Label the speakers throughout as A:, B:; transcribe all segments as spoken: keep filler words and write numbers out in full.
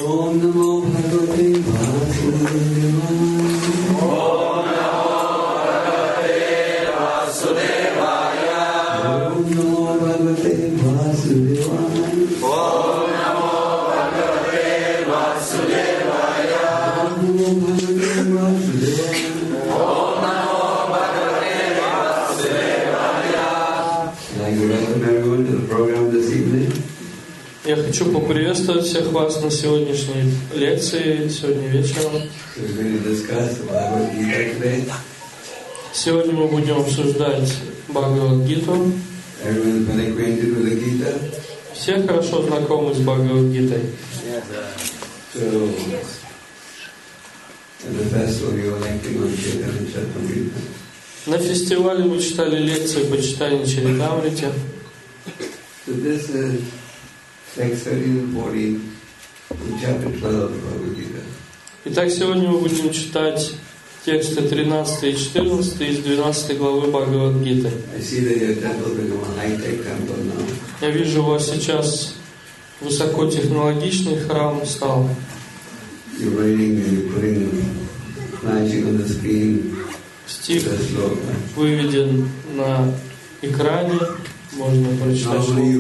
A: Om Namo Bhagavate Vasudevaya. Om Namo Bhagavate Vasudevaya. Om Namo Bhagavate Vasudevaya. Om Namo Bhagavate Vasudevaya. Om Namo Bhagavate Vasudevaya. Om Namo Bhagavate Vasudevaya. I'd like to welcome everyone to the program this evening.
B: Я хочу поприветствовать всех вас на сегодняшней лекции, сегодня вечером. Сегодня мы будем обсуждать Бхагавад-гиту. Все хорошо знакомы с Бхагавад-гитой. На фестивале мы читали лекции по читанию Чаритамрити. Итак, сегодня мы будем читать тексты тринадцатый и четырнадцатый из двенадцатой главы Бхагавад-гиты. Я вижу, у вас сейчас высокотехнологичный храм стал. Стих выведен на экране. Можно прочитать.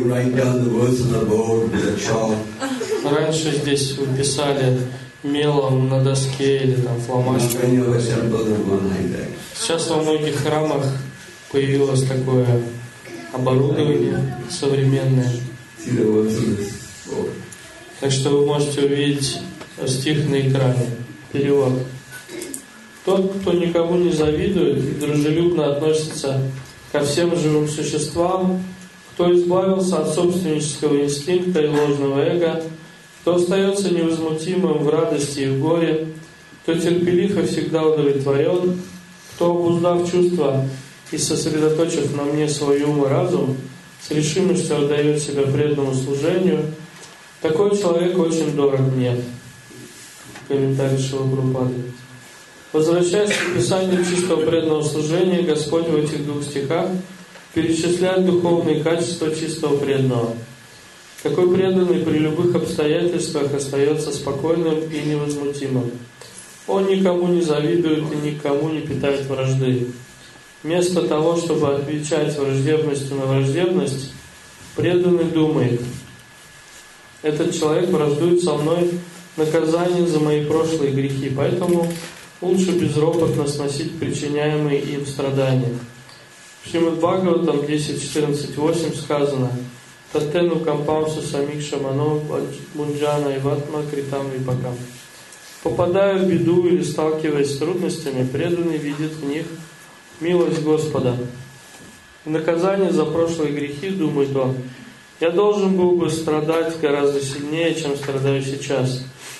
B: Раньше здесь вы писали мелом на доске или там фломастером. Сейчас во многих храмах появилось такое оборудование современное. Так что вы можете увидеть стих на экране. Перевод. Тот, кто никому не завидует и дружелюбно относится ко всем живым существам, кто избавился от собственнического инстинкта и ложного эго, кто остается невозмутимым в радости и в горе, кто терпелив и всегда удовлетворен, кто, обуздав чувства и сосредоточив на мне свой ум и разум, с решимостью отдает себя преданному служению, такой человек очень дорог мне. Комментарий Шрила Прабхупады. Возвращаясь к описанию чистого преданного служения, Господь в этих двух стихах перечисляет духовные качества чистого преданного. Такой преданный при любых обстоятельствах остается спокойным и невозмутимым. Он никому не завидует и никому не питает вражды. Вместо того, чтобы отвечать враждебностью на враждебность, преданный думает: этот человек враждует со мной наказание за мои прошлые грехи, поэтому лучше безропотно сносить причиняемые им страдания. В Шримад Бхагаватам десять четырнадцать восемь сказано: «Таттену кампамсу самикша мано мунджана и ватма критам випакам». Попадая в беду или сталкиваясь с трудностями, преданный видит в них милость Господа. В наказание за прошлые грехи, думает он, я должен был бы страдать гораздо сильнее, чем страдаю сейчас.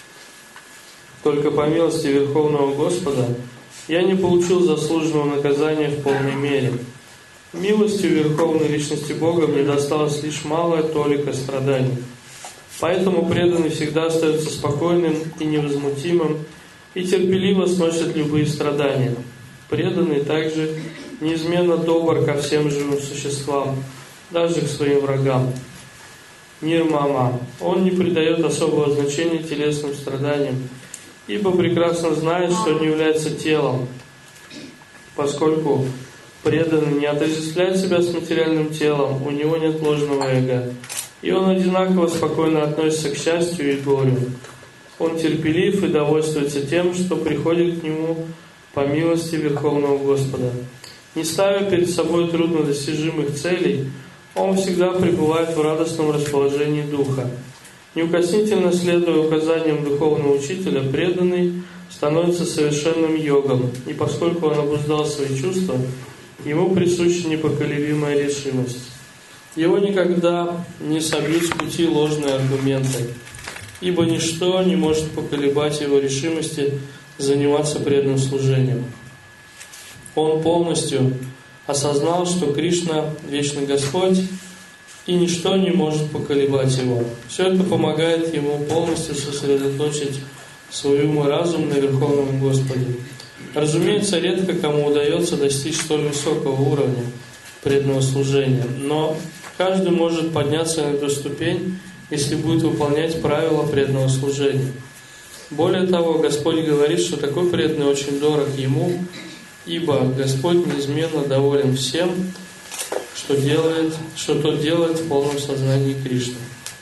B: Только по милости Верховного Господа я не получил заслуженного наказания в полной мере. Милостью Верховной Личности Бога мне досталась лишь малая толика страданий. Поэтому преданный всегда остается спокойным и невозмутимым и терпеливо сносит любые страдания. Преданный также неизменно добр ко всем живым существам, даже к своим врагам. Нирмама. Он не придает особого значения телесным страданиям, ибо прекрасно знает, что не является телом, поскольку преданный не отождествляет себя с материальным телом, у него нет ложного эго, и он одинаково спокойно относится к счастью и горю. Он терпелив и довольствуется тем, что приходит к нему по милости Верховного Господа. Не ставя перед собой труднодостижимых целей, он всегда пребывает в радостном расположении духа. Неукоснительно следуя указаниям духовного учителя, преданный становится совершенным йогом, и поскольку он обуздал свои чувства, ему присуща непоколебимая решимость. Его никогда не собьют с пути ложные аргументы, ибо ничто не может поколебать его решимости заниматься преданным служением. Он полностью осознал, что Кришна – вечный Господь, и ничто не может поколебать его. Все это помогает ему полностью сосредоточить свой ум и разум на Верховном Господе. Разумеется, редко кому удается достичь столь высокого уровня преданного служения, но каждый может подняться на эту ступень если будет выполнять правила преданного служения. Более того, Господь говорит, что такой преданный очень дорог Ему, ибо Господь неизменно доволен всем, что делает, что тот делает в полном сознании Кришны.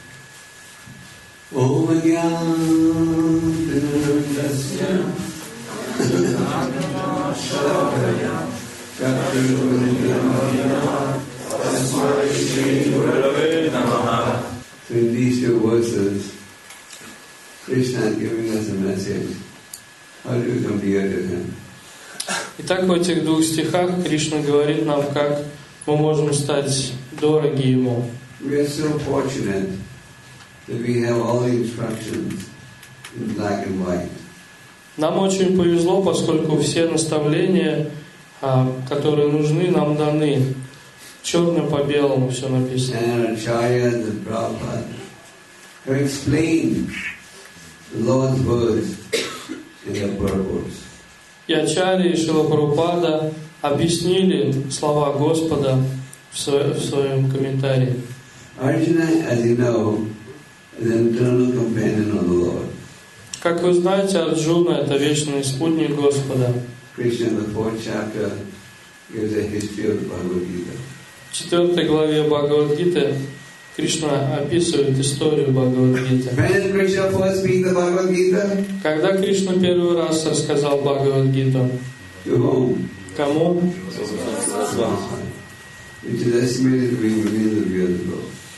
A: So in these two verses, Krishna is giving us a message. How do you come near to Him?
B: Итак, в этих двух стихах Кришна говорит нам, как мы можем стать дороги Ему.
A: We are so fortunate that we have all the instructions in black and white.
B: Нам очень повезло, поскольку все наставления, которые нужны, нам даны. Черным по белому все написано.
A: And Acharyas and Prabhupada have explained the Lord's words in their purpose.
B: И Ачарья и Шрила Прабхупада объяснили слова Господа в своем, в своем комментарии.
A: Arjuna, as you know, is an eternal companion of the Lord.
B: Как вы знаете, Арджуна — это вечный спутник Господа.
A: Krishna in the fourth chapter gives a history of the Bhagavad Gita.
B: В четвертой главе Бхагавад-гиты Кришна описывает историю Бхагавад-гиты.
A: When did Krishna first speak the Bhagavad Gita?
B: Когда Кришна первый раз рассказал Бхагавад-гиту?
A: To whom?
B: Кому?
A: Which is estimated to be millions of years ago.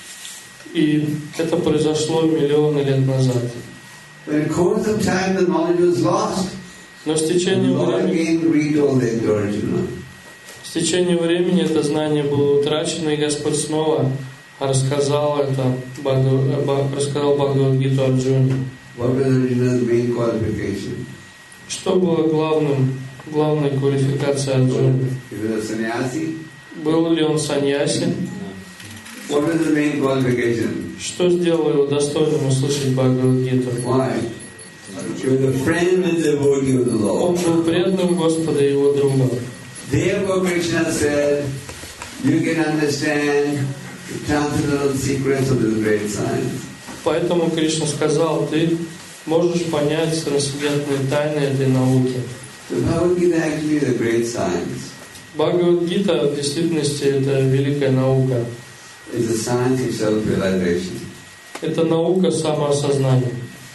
B: И это произошло миллионы лет назад.
A: But in course of time, the knowledge was lost.
B: Но с течением
A: Lord
B: времени,
A: again retold it to Arjuna.
B: с течением времени это знание было утрачено, и Господь снова рассказал это, рассказал Бхагавад-гиту Арджуне.
A: What was Arjuna's main qualification?
B: Что было главным, главной квалификацией Арджуны?
A: He was a sannyasi.
B: Был ли он саньяси?
A: What was the main qualification?
B: Что сделало его достойным услышать Бхагавад-гиту?
A: Why? He was a friend and devotee of the
B: Он
A: Lord.
B: был преданным Господа и его другом.
A: Therefore Krishna said, you can understand the transcendental secrets of this great science.
B: Поэтому Кришна сказал, ты можешь понять трансцендентные тайны этой науки.
A: The Bhagavad Gita actually is a great science.
B: Бхагавад-гита в действительности это великая наука.
A: It's a science of self-realization.
B: Это наука самоосознания.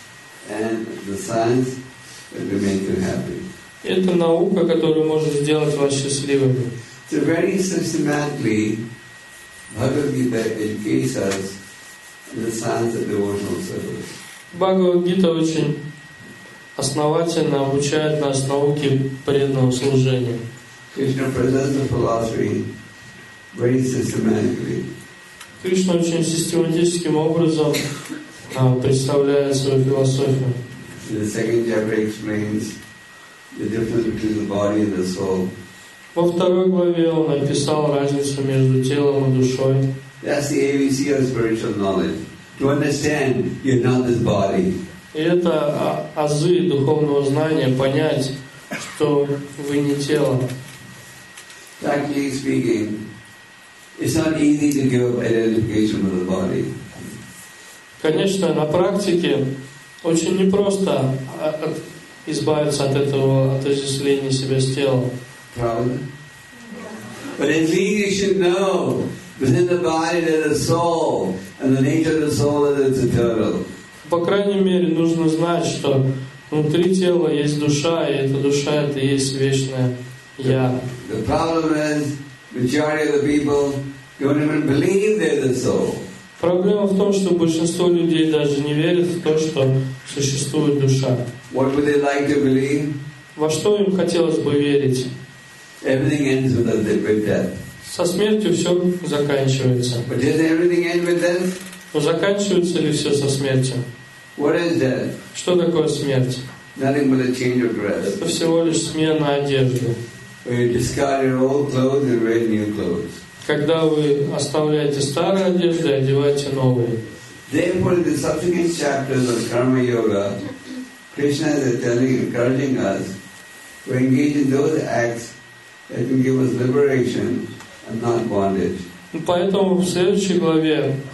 A: And the science that will make you happy.
B: Это наука, которая может сделать вас счастливыми.
A: So very systematically, Bhagavad Gita educates us in the science of devotional service.
B: Бхагавад-гита очень основательно обучает нас науке преданного служения.
A: Krishna presents the philosophy very systematically.
B: Кришна очень систематическим образом а, представляет свою философию.
A: In the second chapter explains the difference between the body and the soul.
B: Во второй главе он описал разницу между телом и душой.
A: That's the A B C of spiritual knowledge. To understand you're not this body.
B: И это а, азы духовного знания, понять, что вы не тело.
A: Practically speaking, it's not easy to give up identification with the body.
B: Конечно, на практике очень непросто избавиться от этого отождествления себя с телом.
A: Probably. But at least you should know within the body there's a soul, and the nature of the soul is it's eternal.
B: По крайней мере, нужно знать, что внутри тела есть душа, и эта душа — это и есть вечное Я.
A: The problem is, majority of the people don't even believe there's a soul.
B: Проблема в том, что большинство людей даже не верят в то, что существует душа.
A: What would they like to believe?
B: Во что им хотелось бы верить?
A: Everything ends with, a, with death.
B: Со смертью все заканчивается.
A: But does everything end with death?
B: Но заканчивается ли все со смертью?
A: What is death?
B: Что такое смерть?
A: Nothing but a change of dress.
B: Это всего лишь смена одежды.
A: Where you discard your old clothes and wear new clothes.
B: Когда вы оставляете старые одежды и одеваете новые.
A: Therefore, in the subsequent chapters of Karma Yoga, Krishna is telling, encouraging us to engage in those acts that can give us liberation and not bondage.
B: Поэтому в следующей главе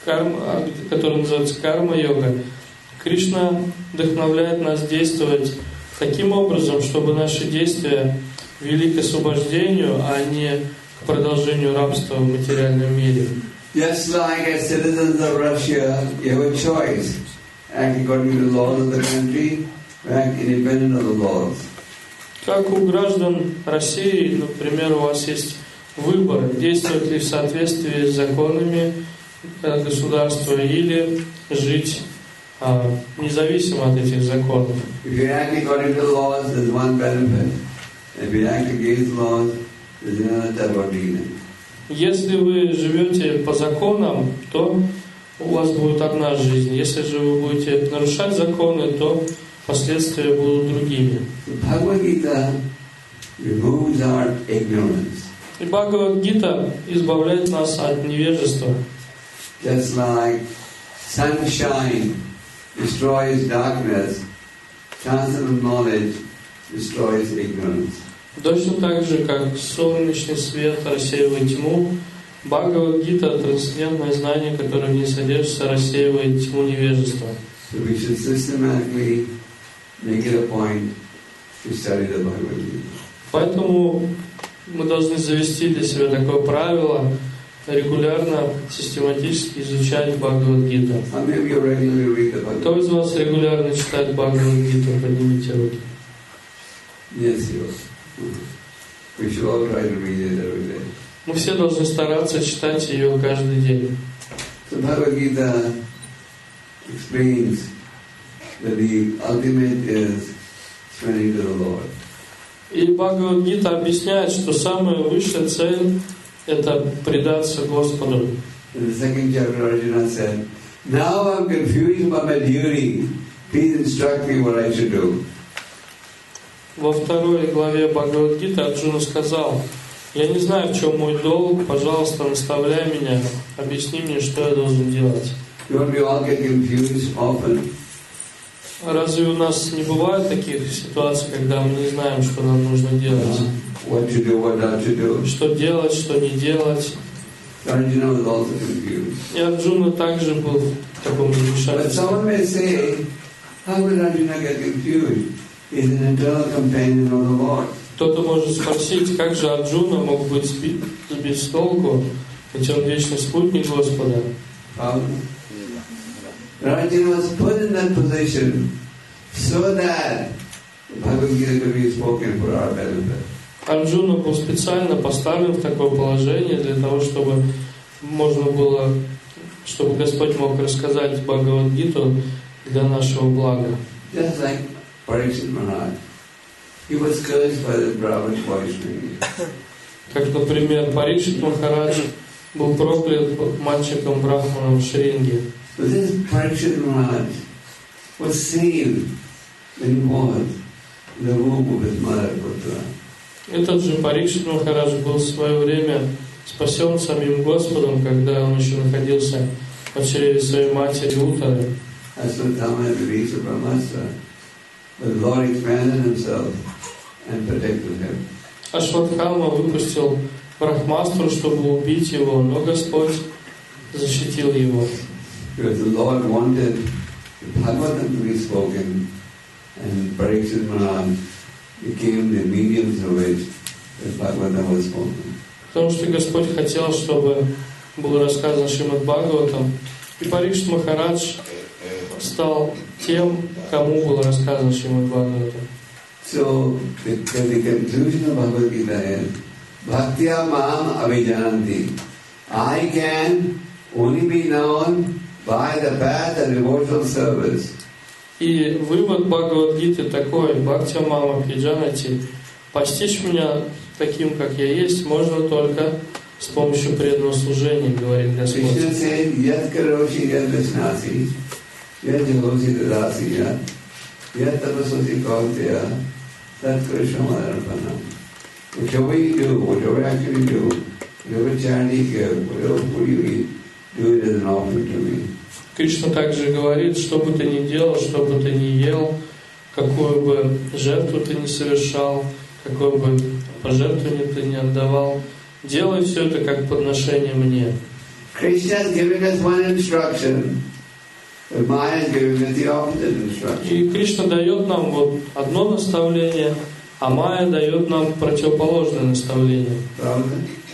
B: карма, который называется карма-йога, Кришна вдохновляет нас действовать таким образом, чтобы наши действия вели к освобождению, а не к продолжению рабства в материальном мире.
A: Just like as citizens of Russia, you have a choice. Act according to the laws of the country, act independent of the laws.
B: Как у граждан России, например, у вас есть выбор, действовать ли в соответствии с законами государства или жить а, независимо от этих законов.
A: If you act according to the laws, there's one benefit. If you act against the laws, there's another type of dealing.
B: Если вы живете по законам, то у вас будет одна жизнь. Если же вы будете нарушать законы, то последствия будут другими.
A: Bhagavad-gita removes our ignorance.
B: И Бхагавад-гита избавляет нас от невежества.
A: Just like sunshine destroys darkness, transcendental knowledge destroys ignorance.
B: Точно так же, как солнечный свет рассеивает тьму, Бхагавад-гита, трансцендентное знание, которое в ней содержится, рассеивает тьму невежества.
A: So we should systematically make it a point to study the Bhagavad-gita.
B: Поэтому мы должны завести для себя такое правило регулярно, систематически изучать Бхагавад-гиту.
A: How many of you regularly read the Bhagavad-gita?
B: Кто из вас регулярно читает Бхагавад-гиту? Поднимите руки.
A: Yes, you. We should all try to read it every day.
B: Мы все должны стараться читать ее каждый день.
A: So Bhagavad-gita explains that the ultimate is surrendering to the Lord.
B: И Бхагавад-гита объясняет, что самая высшая цель – это предаться Господу.
A: In the second chapter, Arjuna said, "Now I'm confused about my duty. Please instruct me what I should do."
B: Во второй главе Бхагавад-гиты Арджуна сказал: «Я не знаю, в чем мой долг, пожалуйста, наставляй меня, объясни мне, что я должен делать».
A: Don't we all get confused often?
B: Разве у нас не бывает таких ситуаций, когда мы не знаем, что нам нужно делать?
A: What to do, what not to do.
B: Что делать, что не делать?
A: Arjuna was also confused.
B: И Арджуна также был в таком
A: But
B: замешательстве.
A: someone may say, how will Arjuna get confused? He's an eternal companion of the Lord.
B: Кто-то может спросить, как же Арджуна мог быть сбит, сбит с толку, ведь он вечный спутник Господа.
A: How? Arjuna was put in that position so that the Bhagavad Gita could be spoken for our benefit.
B: Арджуна был специально поставлен в такое положение для того, чтобы можно было, чтобы Господь мог рассказать Бхагавад-гиту для нашего блага.
A: Just like Parikshit Maharaj, he was cursed by the Brahmin Vaishnavas.
B: Как, например, Парикшит Махарадж был проклят мальчиком Брахманом в Шринге.
A: But this Parikshit Maharaj was saved when he was in the womb of his mother Putra.
B: Этот же Парикшит Махарадж был в свое время спасен самим Господом, когда он еще находился в чреве своей матери Уттары.
A: Aswatthama had released the Brahmastra, but the Lord expanded himself and protected him.
B: Ашватхама выпустил Брахмастру, чтобы убить его, но Господь защитил его.
A: Because the Lord wanted the Bhagavatam to be spoken, and Parikshit Maharaj became the medium through which the Bhagavatam was spoken.
B: Потому что Господь хотел, чтобы был рассказан Шримад Бхагаватам, и Парикшит Махарадж стал тем, кому был рассказан Шримад Бхагаватам.
A: So the, the conclusion of Bhagavad Gita is Bhaktya Mam Abhijanti. I can only be known by the path of devotional service.
B: И вывод Бхагавад-гиты такой: Бхактя Мама Пиджанати, постичь меня таким, как я есть, можно только с помощью преданного служения, говорит Господь.
A: Krishna says, Yat karoshi yat vishnasi, yat jahosi dadasi yat, yat tapasosi kaunteya, tat krishnamadaranpanam. Whatever you do, whatever action you do, whatever charity you give, whatever food you eat, do it as an offering to me.
B: Кришна также говорит, что бы ты ни делал, что бы ты ни ел, какую бы жертву ты ни совершал, какое бы пожертвование ты ни отдавал, делай все это как подношение мне.
A: Krishna is giving us one instruction, but Maya is giving us the opposite instruction.
B: И Кришна дает нам вот одно наставление, а Майя дает нам противоположное наставление.
A: Правда?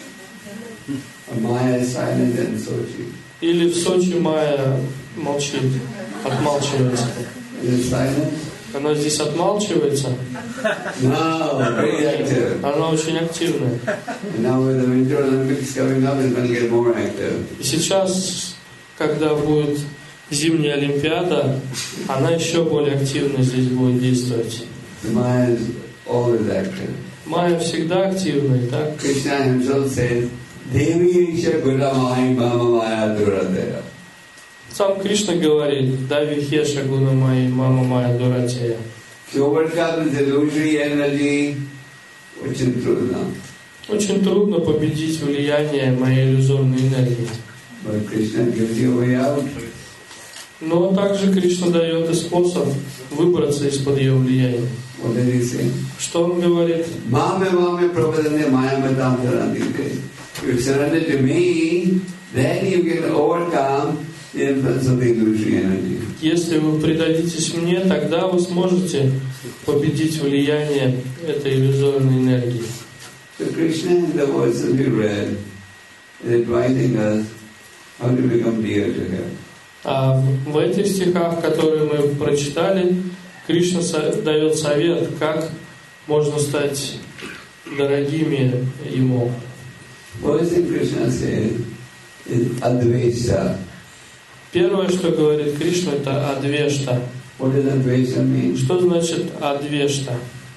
A: Maya is silent in Sochi.
B: Или в Сочи Майя молчит, отмалчивается.
A: Is silent?
B: Она здесь отмалчивается.
A: No, very active.
B: Она очень активная.
A: And now with the Winter Olympics coming up, it's going to get more active.
B: И сейчас, когда будет зимняя Олимпиада, она еще более активно здесь будет действовать.
A: Maya is always active.
B: Майя всегда активная, так?
A: Krishna himself says, Devi Isha Guna Mahi Mama Maya Duradaya.
B: Сам Кришна говорит, Дави Хеша Гуна Майи, Мама Майя Дуратея.
A: To overcome the illusory energy, очень трудно.
B: Очень трудно победить влияние моей иллюзорной энергии.
A: But Krishna gives you a way out.
B: Но также Кришна дает и способ выбраться из-под ее влияния.
A: What did he say?
B: Что он говорит?
A: Mame mame prabhadane mayamatam sarandite. If you surrender to me, then you can overcome the influence of the illusory energy.
B: Если вы предадитесь мне, тогда вы сможете победить влияние этой иллюзорной энергии.
A: So Krishna in the verses we read is advising us how to become dear to him.
B: А в этих стихах, которые мы прочитали, Кришна дает совет, как можно стать дорогими Ему.
A: First thing Krishna says is Advaita.
B: Первое, что говорит Кришна, это Адвешта.
A: What does Advaita mean?
B: Что значит Адвешта?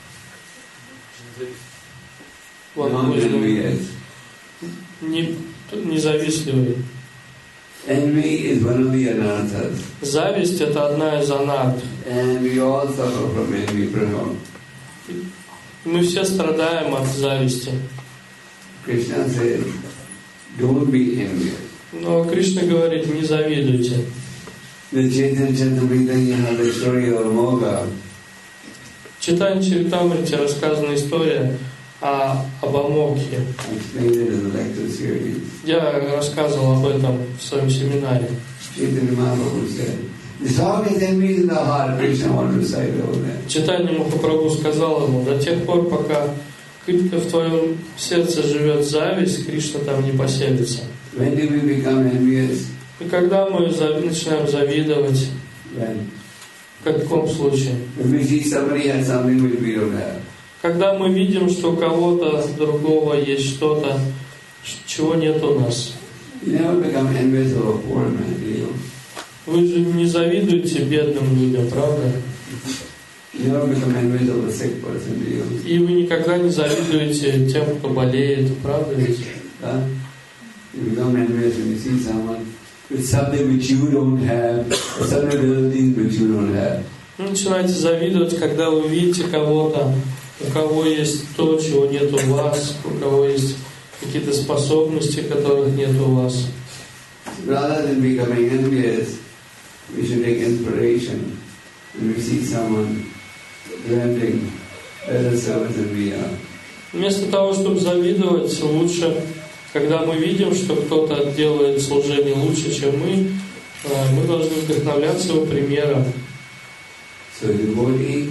A: Non-envious.
B: Не, независтливый.
A: Envy is one of the anarthas.
B: Зависть — это одна из анарт.
A: And we all suffer from envy, Prabhu.
B: Мы все страдаем от зависти.
A: Krishna says, don't be envious.
B: Но Кришна говорит, не завидуйте.
A: The Chaitanya Charitamrita, you have the story of Moga.
B: В Чайтанья Чаритамрите рассказана история о, об Амоге.
A: I explained it in the lecture series.
B: Я рассказывал об этом в своем семинаре.
A: Chaitanya Mahaprabhu said, the song is envy in the heart, Krishna wants to recite over there.
B: Чайтанья Махапрабху сказал ему, до тех пор, пока в твоем сердце живет зависть, Кришна там не поселится.
A: When do we become envious?
B: И когда мы начинаем завидовать,
A: When?
B: в каком случае?
A: When we see somebody has something which we don't have.
B: Когда мы видим, что у кого-то другого есть что-то, чего нет у нас.
A: You never become envious of a poor man, do you?
B: Вы же не завидуете бедным людям, правда?
A: You never become envious of a sick person, do you?
B: И вы никогда не завидуете тем, кто болеет, правда ведь?
A: Huh? You become envious when you see someone with something which you don't have, or some abilities which you don't have.
B: Вы начинаете завидовать, когда вы видите кого-то, у кого есть то, чего нет у вас, у кого есть какие-то способности, которых нет у вас.
A: Rather than becoming envious, we should take inspiration when we see someone renting better service than we are.
B: Вместо того, чтобы завидовать, лучше, когда мы видим, что кто-то делает служение лучше, чем мы, мы должны вдохновляться его примером.
A: So devotee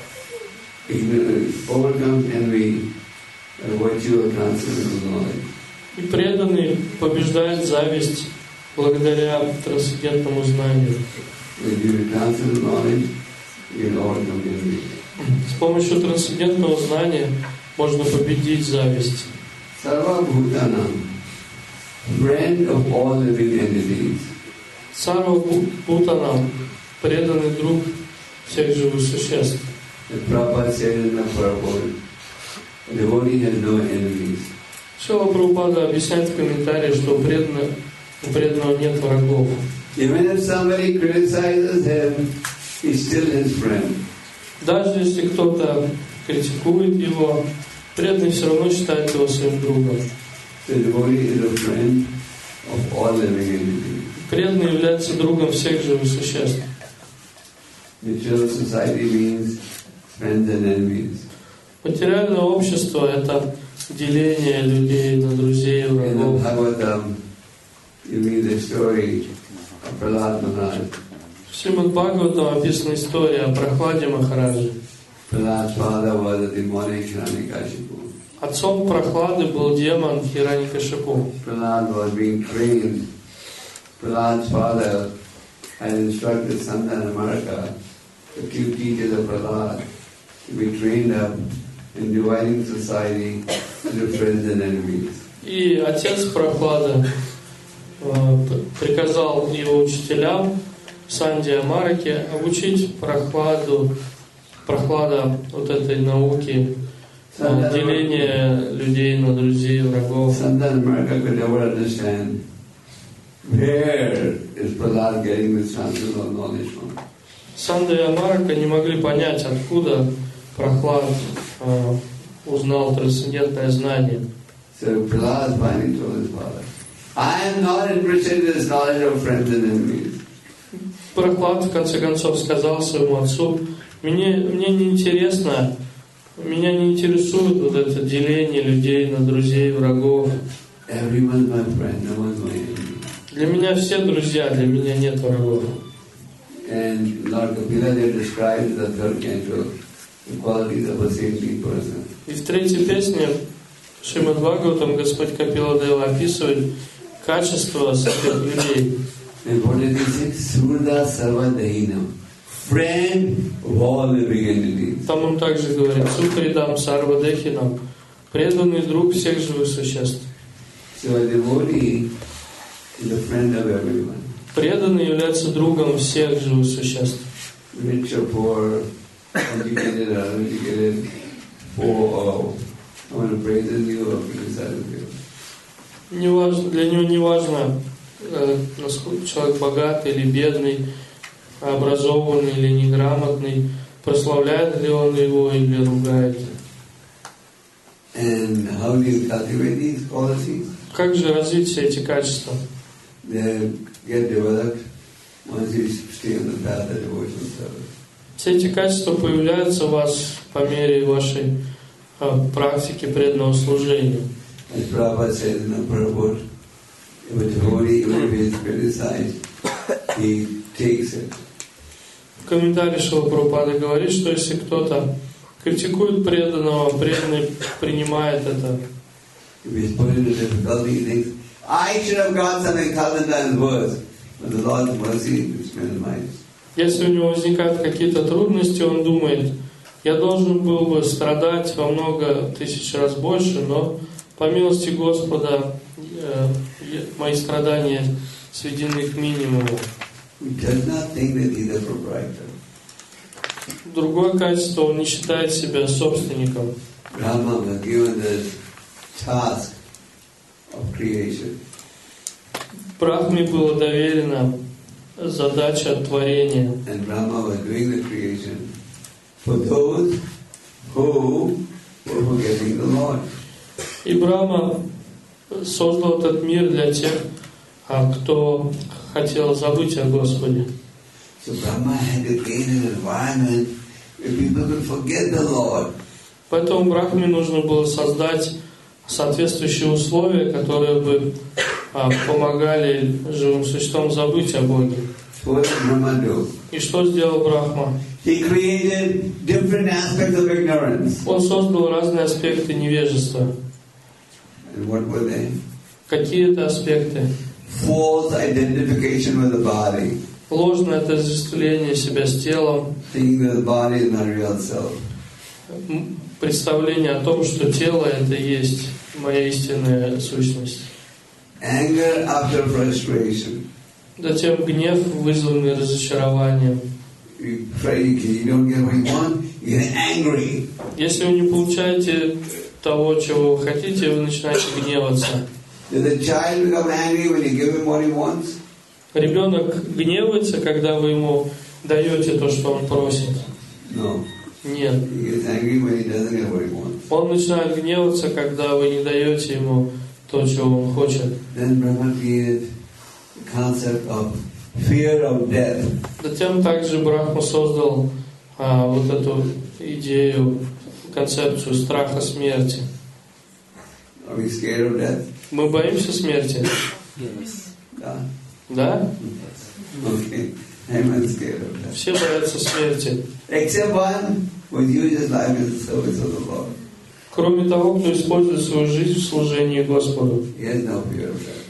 A: overcomes envy by virtue of transcendental knowledge.
B: И преданный побеждает зависть благодаря трансцендентному знанию.
A: With your transcendental knowledge, you can overcome envy.
B: С помощью трансцендентного знания можно победить зависть.
A: Sarva Bhutanam, friend of all living entities.
B: Сарва Бхутанам, преданный друг всех живых существ.
A: The Prabhupada said in the purport, the devotee has no enemies.
B: Шрила Прабхупада объясняет в комментарии, что у преданного, у преданного нет врагов.
A: Even if somebody criticizes him, he's still his friend.
B: Даже если кто-то критикует его, преданный все равно считает его своим другом.
A: The devotee is a friend of all living entities.
B: Преданный является другом всех живых существ.
A: Material society means friends and enemies.
B: Материальное общество — это деление людей на друзей и
A: In the
B: врагов.
A: Bhagavatam, you read the story of Prahlad Maharaj.
B: В Шримад Бхагаватам описана история о Прохладе Махараджи.
A: Prahlad's father was a demonic Hiranyakashipu.
B: Отцом Прохлады был демон Хираньякашипу.
A: Prahlad was being trained. Prahlad's father had instructed Santana Marka, the few teachers of Prahlad, to be trained up in dividing society into friends and enemies.
B: И отец Прохлада э, приказал его учителям Санди Амараке обучить Прохладу, Прохлада вот этой науки э, деления людей на друзей и врагов.
A: Santana Marka could never understand where is Prahlad getting this transcendental knowledge from.
B: Санди и Амарака не могли понять, откуда Прохлад э, узнал трансцендентное знание.
A: So Prahlad finally told his father, I am not interested in this knowledge of friends and enemies.
B: Прохлад в конце концов сказал своему отцу: мне, мне не интересно, меня не интересует вот это деление людей на друзей и врагов.
A: Everyone's my friend, no one's my enemy.
B: Для меня все друзья, для меня нет врагов.
A: And Lord Kapila there describes the third canto, the qualities of a saintly person.
B: И в третьей песне Шримад Бхагаватам Господь Капила Дева описывает качество святых людей.
A: And what did he say? Surda Sarva Dahinam, friend of all living entities.
B: Там он также говорит: Супридам Сарвадехинам, преданный друг всех живых существ.
A: So a devotee is a friend of everyone.
B: Преданный является другом всех живых существ.
A: Rich or poor, educated or uneducated, poor or someone who praises you or criticizes you.
B: Не важно, для него не важно, э, насколько человек богатый или бедный, образованный или неграмотный, прославляет ли он его или ругает.
A: And how do you cultivate these qualities?
B: Как же развить все эти качества?
A: They get developed once you stay on the path of devotional service.
B: Все эти качества появляются у вас по мере вашей э, практики преданного служения.
A: As Prabhupada says in the purport, if a devotee, even if he is criticized, he takes it.
B: В комментарии Шрила Прабхупада говорит, что если кто-то критикует преданного, преданный принимает это.
A: If he is put into difficulty, he thinks, I should have got something thousand times worse. But the Lord's mercy is minimized.
B: Если у него возникают какие-то трудности, он думает: я должен был бы страдать во много тысяч раз больше, но по милости Господа э, мои страдания сведены к минимуму.
A: He does not think that he is a proprietor.
B: Другое качество: он не считает себя собственником.
A: Brahma was given the task of creation.
B: Брахме было доверено задача творения.
A: And Brahma was doing the creation for those who were forgetting the Lord.
B: И Брахма создал этот мир для тех, кто хотел забыть о Господе.
A: So Brahma had to create an environment where people could forget the Lord.
B: Поэтому Брахме нужно было создать соответствующие условия, которые бы а, помогали живым существам забыть о Боге.
A: So what did Brahma do?
B: И что сделал Брахма?
A: He created different aspects of ignorance.
B: Он создал разные аспекты невежества.
A: And what were they?
B: Какие это аспекты?
A: False identification with the body.
B: Ложное отождествление себя с телом,
A: Thinking that the body is not real self.
B: представление о том, что тело это и есть моя истинная сущность.
A: Anger after frustration.
B: Затем гнев, вызванный разочарованием.
A: You try, you don't get what you want, you get angry.
B: Если вы не получаете того, чего вы хотите, вы начинаете гневаться.
A: Does the child become angry when you give him what he wants?
B: Ребенок гневается, когда вы ему даете то, что он просит?
A: No.
B: Нет.
A: He gets angry when he doesn't get what he wants.
B: Он начинает гневаться, когда вы не даете ему то, чего он хочет.
A: Then Brahma created the concept of fear of death.
B: Затем также Брахма создал а, вот эту идею, концепцию страха смерти.
A: Are we scared of death?
B: Мы боимся смерти?
A: Да?
B: Да?
A: Okay. I'm scared of that.
B: Все боятся смерти.
A: Except one who uses life in the service of the Lord.
B: Кроме того, кто использует свою жизнь в служении Господу.
A: He has no fear of that.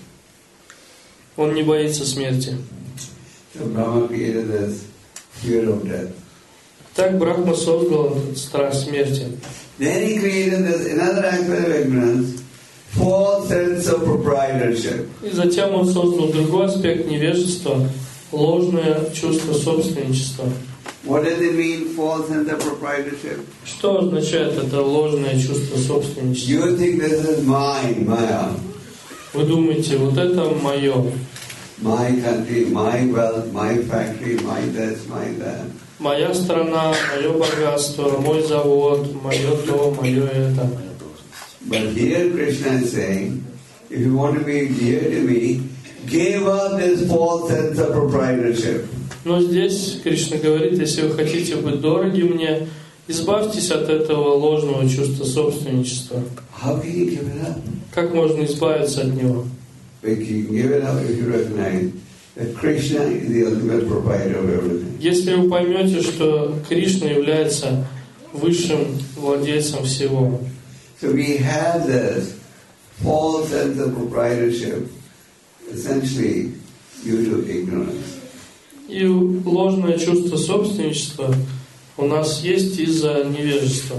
B: Он не боится смерти.
A: So Brahma created this fear of death.
B: Так Брахма создал этот страх смерти.
A: Then he created this another aspect of ignorance, false sense of proprietorship.
B: И затем он создал другой аспект невежества, ложное чувство собственничества.
A: What does it mean, false sense of proprietorship?
B: Что означает это ложное чувство собственничества?
A: You think this is mine, Maya.
B: Вы думаете, вот это мое.
A: My country, my wealth, my factory, my this, my that.
B: Моя страна, мое богатство, мой завод, мое то, мое это.
A: But here Krishna is saying, if you want to be dear to me, give up this false sense of proprietorship.
B: Но здесь Кришна говорит, если вы хотите быть дороги мне, избавьтесь от этого ложного чувства собственничества.
A: How can you give it up?
B: Как можно избавиться от него?
A: But you can give it up if you recognize that Krishna is the ultimate proprietor of everything.
B: Если вы поймете, что Кришна является высшим владельцем всего.
A: So we have this false sense of proprietorship, essentially due to ignorance.
B: И ложное чувство собственничества у нас есть из-за невежества.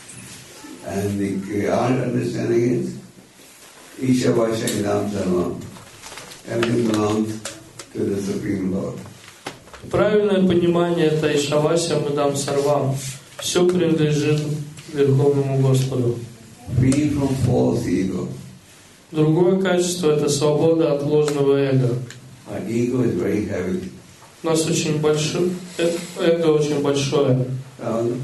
A: And the our understanding is Isha Vasha Idam Dharma. Everything belongs to the Supreme Lord.
B: Правильное понимание это Ишавася Мадам Сарвам. Все принадлежит Верховному Господу.
A: Free from false ego.
B: Другое качество это свобода от ложного эго.
A: Our ego is very heavy.
B: У нас очень большое, эго очень большое.
A: Um,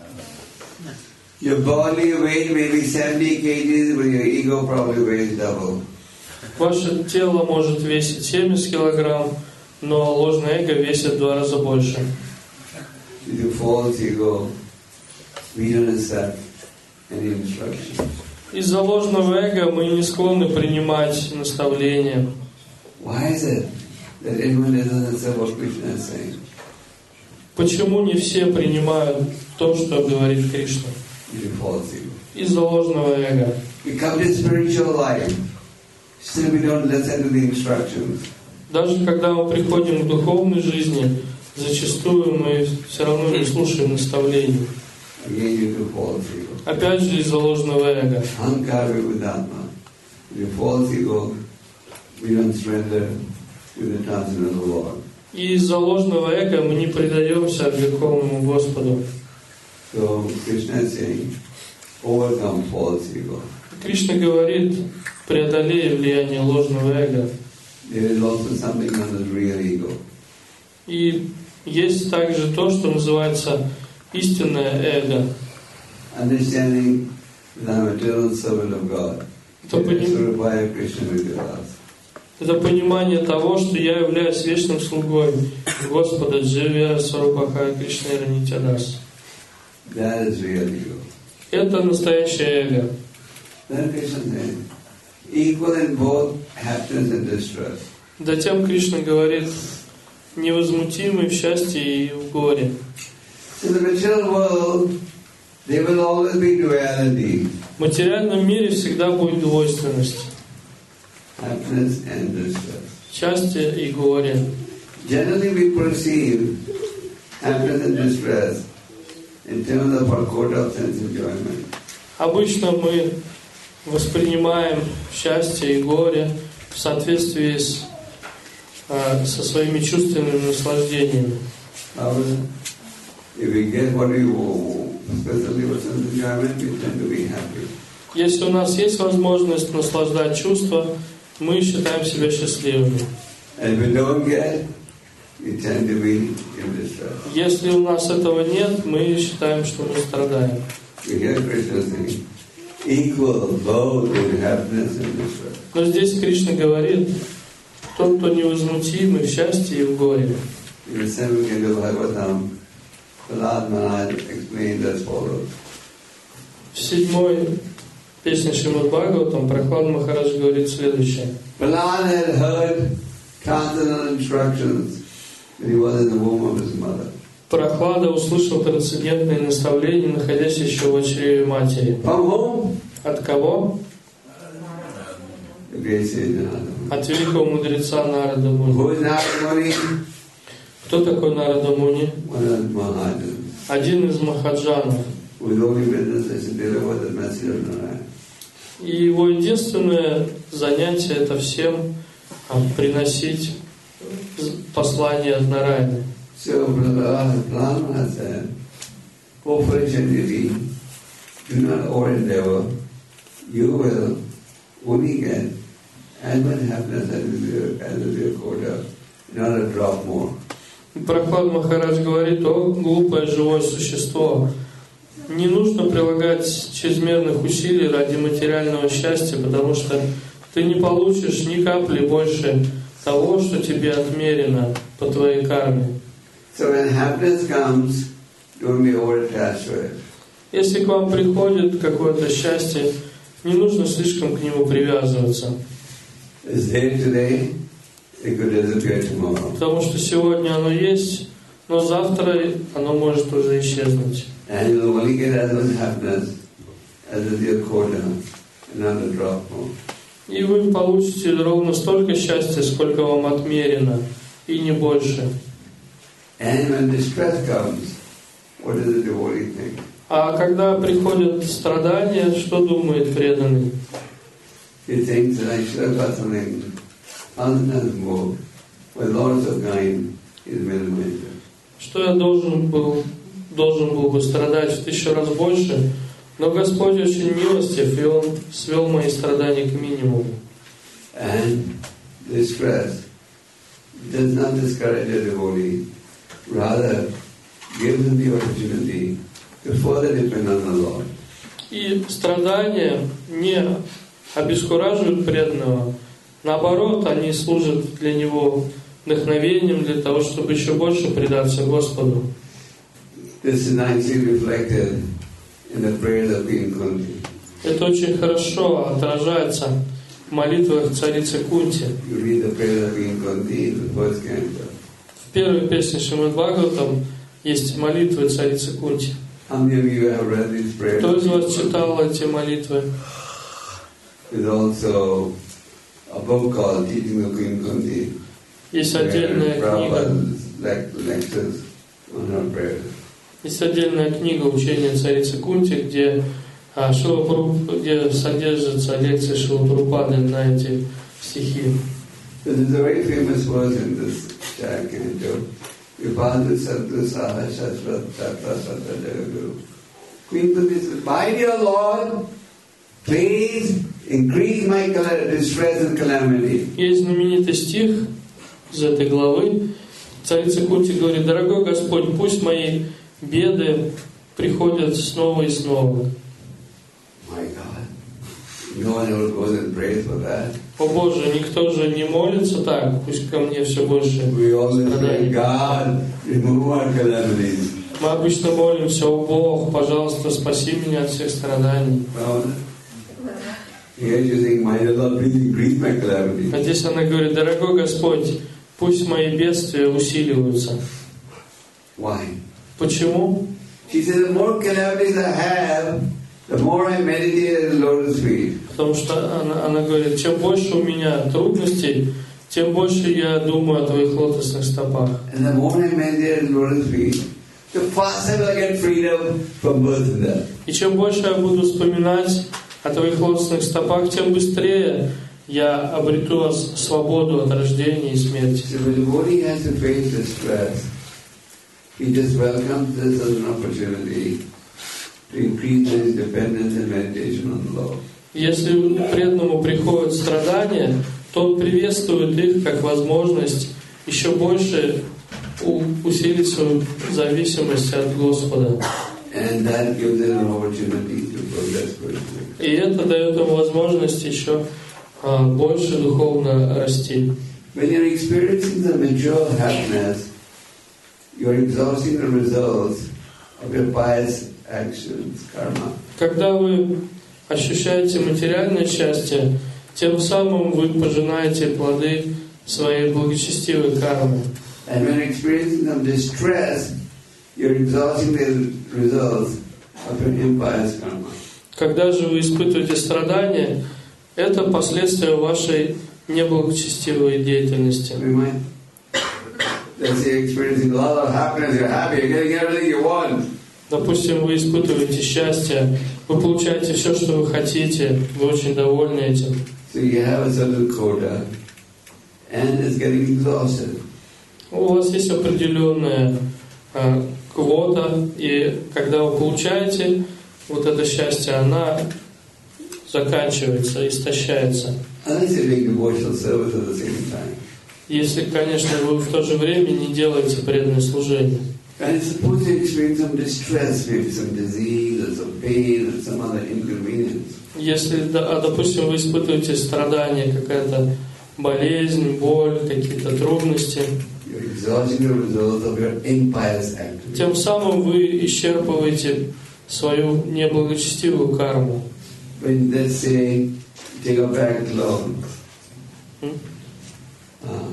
A: your body weight may be seventy kilograms, but your ego probably weighs double.
B: Ваше тело может весить семьдесят килограмм, но ложное эго весит в два раза больше.
A: Due to false ego, we don't accept any instruction.
B: Из-за ложного эго мы не склонны принимать наставления.
A: Why is it that everyone doesn't accept what Krishna is saying?
B: Почему не все принимают то, что говорит Кришна?
A: Due to false ego.
B: Из-за ложного эго.
A: We come to spiritual life, still we don't listen to the instructions.
B: Даже когда мы приходим к духовной жизни, зачастую мы все равно не слушаем наставлений.
A: Again, due to false ego.
B: Опять же из-за ложного эго.
A: Ahankara vibuddhatma. Due to false ego, we don't surrender to the transit of the Lord.
B: И из-за ложного эго мы не предаемся Верховному Господу.
A: So Krishna is saying, overcome false ego.
B: Кришна говорит, преодолей влияние ложного эго.
A: There is also something known as real ego.
B: И есть также то, что называется истинное эго.
A: Understanding that I am eternal servant of God.
B: Это, поним... Это понимание того, что я являюсь вечным слугой Господа Дживия Сварупаха Кришны Ранитядас. Это настоящее эго. Затем Кришна говорит, невозмутимый в счастье и в горе. В материальном мире всегда будет двойственность. Счастье и горе.
A: Generally we perceive happiness and distress in terms of our quota of sense enjoyment.
B: Обычно мы воспринимаем счастье и горе в соответствии с, э, со своими чувственными наслаждениями.
A: If we get what we want, especially with sense enjoyment, we tend to be happy.
B: Если у нас есть возможность наслаждать чувства, мы считаем себя счастливыми.
A: And if we don't get, we tend to be in distress.
B: Если у нас этого нет, мы считаем, что мы страдаем.
A: We hear Krishna saying, equal both in happiness and distress.
B: Но здесь Кришна говорит, тот, кто невозмутимый в счастье и в горе.
A: In the seventh canto of Bhagavatam, Prahlad Maharaj explained as follows.
B: В седьмой песне Шримад Бхагаватам Прохлад Махарадж говорит следующее.
A: Prahlad had heard transcendental instructions when he was in the womb of his mother.
B: Прохлада услышал трансцендентные наставления, находясь еще в чреве матери.
A: From whom?
B: От кого?
A: The great sage Narada.
B: От великого мудреца Нарада Муни.
A: Who is Narada Muni?
B: Кто такой Нарада Муни?
A: One of the Mahajans.
B: Один из махаджанов.
A: Whose only business is to deliver the message of Narayana.
B: И его единственное занятие это всем а, приносить послание от Нараяны.
A: So Prahlad has said, O foolish entity, do not over endeavor, you will only get as much happiness as is your, as is your quota, not a drop more.
B: Прохлад Махарадж говорит: о, глупое живое существо, не нужно прилагать чрезмерных усилий ради материального счастья, потому что ты не получишь ни капли больше того, что тебе отмерено по твоей карме.
A: So when happiness comes, don't be over attached to it.
B: Если к вам приходит какое-то счастье, не нужно слишком к нему привязываться.
A: It's there today, it could disappear tomorrow.
B: Потому что сегодня оно есть, но завтра оно может уже исчезнуть.
A: And you will only get as much happiness as is your quota, not a drop more.
B: И вы получите ровно столько счастья, сколько вам отмерено, и не больше.
A: And when distress comes, what does the devotee think?
B: А когда приходят страдания, что думает преданный?
A: He thinks that I should have got something thousand times more, but Lord is so kind, He is minimized.
B: Что я должен был, должен был бы страдать в тысячу раз больше, но Господь очень милостив, и Он свел мои страдания к минимуму.
A: And distress does not discourage a devotee, rather gives him the opportunity to further depend on the Lord.
B: И страдания не обескураживают преданного, наоборот, они служат для него вдохновением для того, чтобы еще больше предаться Господу.
A: This is nicely reflected in the prayers of Queen Kunti.
B: Это очень хорошо отражается в молитвах царицы Кунти.
A: You read the prayers of Queen Kunti in the first canto.
B: В первой песне Шримад Бхагаватам есть молитвы царицы Кунти.
A: How many of you have read these prayers?
B: Кто из вас читал эти молитвы?
A: There's also a book called Teaching of Queen Kunti.
B: Есть отдельная книга.
A: Lectures on her prayers.
B: Есть отдельная книга учения царицы Кунти, где, а, Шила Прабху- где содержатся лекции Шрилы Прабхупады на эти стихи.
A: So there's a very famous verse in this canto. Vipadu Sadhu Saha Shastra Tata Sata Jagaguru. Queen Kunti says, my dear Lord, please increase my distress and calamity.
B: Есть знаменитый стих из этой главы. Царица Кунти говорит: дорогой Господь, пусть мои беды приходят снова и снова.
A: My God, no one ever goes and prays for that.
B: О Боже, никто же не молится так, пусть ко мне все больше
A: We always say,
B: страданий.
A: God, remove our calamities.
B: Мы обычно молимся: о Бог, пожалуйста, спаси меня от всех страданий.
A: Well, here you think, my dear Lord, please increase my calamities.
B: А здесь она говорит: дорогой Господь, пусть мои бедствия усиливаются.
A: Why?
B: Почему?
A: She said, the more calamities I have, the more I meditate at the Lord's feet.
B: Потому что она, она говорит: чем больше у меня трудностей, тем больше я думаю о твоих лотосных стопах.
A: And the more I meditate at the Lord's feet, the faster I get freedom from birth and death.
B: И чем больше я буду вспоминать о твоих лотосных стопах, тем быстрее я обрету ос- свободу от рождения и смерти.
A: So when the devotee has to face distress, he just welcomes this as an opportunity to increase his dependence and meditation on the Lord.
B: Если преданному приходят страдания, то он приветствует их как возможность еще больше у- усилить свою зависимость от Господа.
A: And that gives him an opportunity to progress spiritually.
B: И это дает ему возможность еще а, больше духовно расти.
A: When you're experiencing the mature happiness, you're exhausting the results of your pious actions, karma.
B: Когда вы ощущаете материальное счастье, тем самым вы пожинаете плоды своей благочестивой кармы.
A: And when experiencing some distress, you're exhausting the results of your impious karma.
B: Когда же вы испытываете страдания, это последствия вашей неблагочестивой деятельности.
A: We might, let's say, experiencing a lot of happiness, you're happy, you're getting everything you want.
B: Допустим, вы испытываете счастье, вы получаете все, что вы хотите, вы очень довольны этим.
A: So you have a certain quota, and it's getting exhausted.
B: У вас есть определенная э, квота, и когда вы получаете вот это счастье, она заканчивается, истощается.
A: Unless you're doing devotional service at the same time.
B: Если, конечно, вы в то же время не делаете преданное служение.
A: And it's supposed to experience some distress, maybe some disease, or some pain, or some other inconvenience.
B: Если, а, допустим, вы испытываете страдания, какая-то болезнь, боль, какие-то трудности,
A: You're exhausting the results of your impious activity.
B: тем самым вы исчерпываете свою неблагочестивую карму.
A: When, let's say, take a bank loan.
B: Hmm?
A: Uh,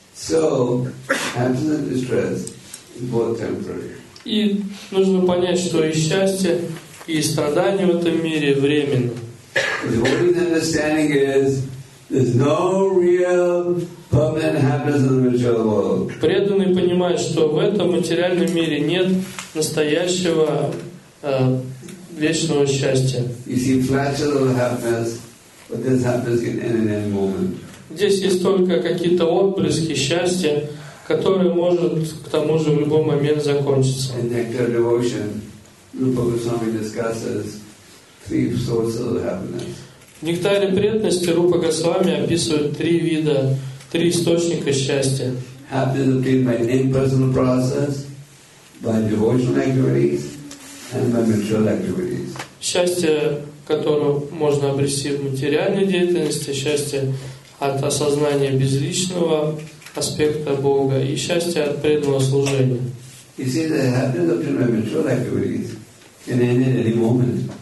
A: so, happiness and distress is both temporary.
B: И нужно понять, что и счастье, и страдания в этом мире временны.
A: The only understanding is there's no real permanent happiness in the material world.
B: Преданный понимает, что в этом материальном мире нет настоящего э, вечного счастья.
A: You see flashes of happiness, but this happiness can end in any moment.
B: Здесь есть только какие-то отблески счастья, которые может к тому же в любой момент закончиться.
A: In Nectar Devotion, Rupa Goswami discusses three sources of happiness.
B: В нектаре преданности Рупа Госвами описывает три вида, три источника счастья.
A: Happiness obtained by impersonal process, by devotional activities, and by material activities.
B: Счастье, которое можно обрести в материальной деятельности, счастье от осознания безличного аспекта Бога и счастье от преданного служения.
A: You see, the happiness obtained by material activities can end at any moment.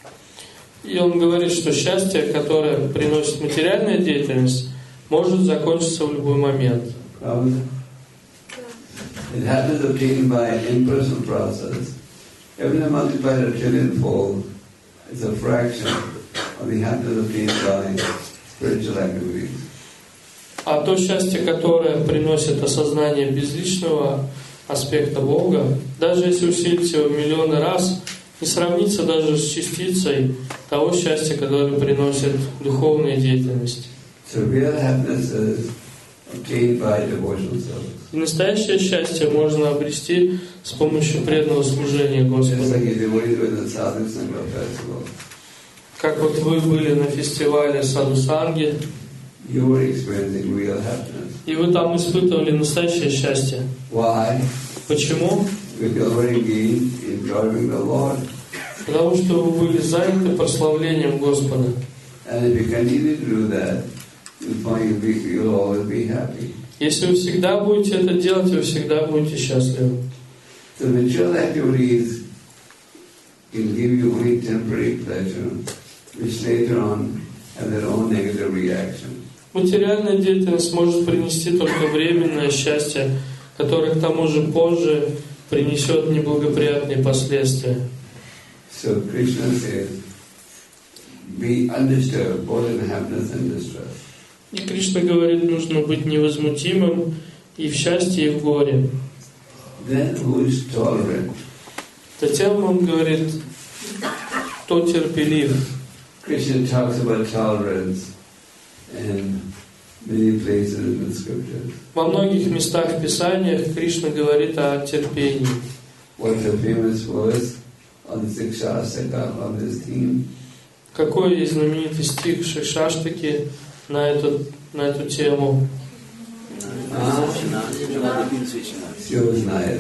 B: И он говорит, что счастье, которое приносит материальная деятельность, может закончиться в любой момент.
A: Pravda? It happens obtained by impersonal process. Every time multiplied a trillion fold, it's a fraction of the happiness obtained by spiritual activities.
B: А то счастье, которое приносит осознание безличного аспекта Бога, даже если усилить его в миллионы раз, не сравнится даже с частицей того счастья, которое приносит духовная деятельность.
A: So real happiness is obtained by devotional service.
B: И настоящее счастье можно обрести с помощью преданного служения
A: Just
B: Господу.
A: like if devotees were in the Sadhu Sangha festival,
B: Как вот вы были на фестивале Саду-Санги,
A: you were experiencing real happiness.
B: и вы там испытывали настоящее счастье.
A: Why?
B: Почему?
A: Because you were engaged in serving the Lord.
B: Потому что вы были заняты прославлением Господа.
A: And if you continue to do that, you'll find you'll, be, you'll always be happy.
B: Если вы всегда будете это делать, вы всегда будете счастливы.
A: So material activities can give you only temporary pleasure, which later on have their own negative reaction.
B: Материальная деятельность может принести только временное счастье, которое к тому же позже принесет неблагоприятные последствия.
A: So Krishna says, be undisturbed both in happiness and distress.
B: И Кришна говорит, нужно быть невозмутимым и в счастье, и в горе.
A: Then who is tolerant?
B: Затем он говорит, кто терпелив.
A: Krishna talks about tolerance in many places in the scriptures.
B: Во многих местах в Писаниях Кришна говорит о терпении.
A: What's the famous verse on the Sikshastaka on this theme?
B: Какой есть знаменитый стих Шикшаштаки на эту, на эту тему?
A: Ah, Shiva знает.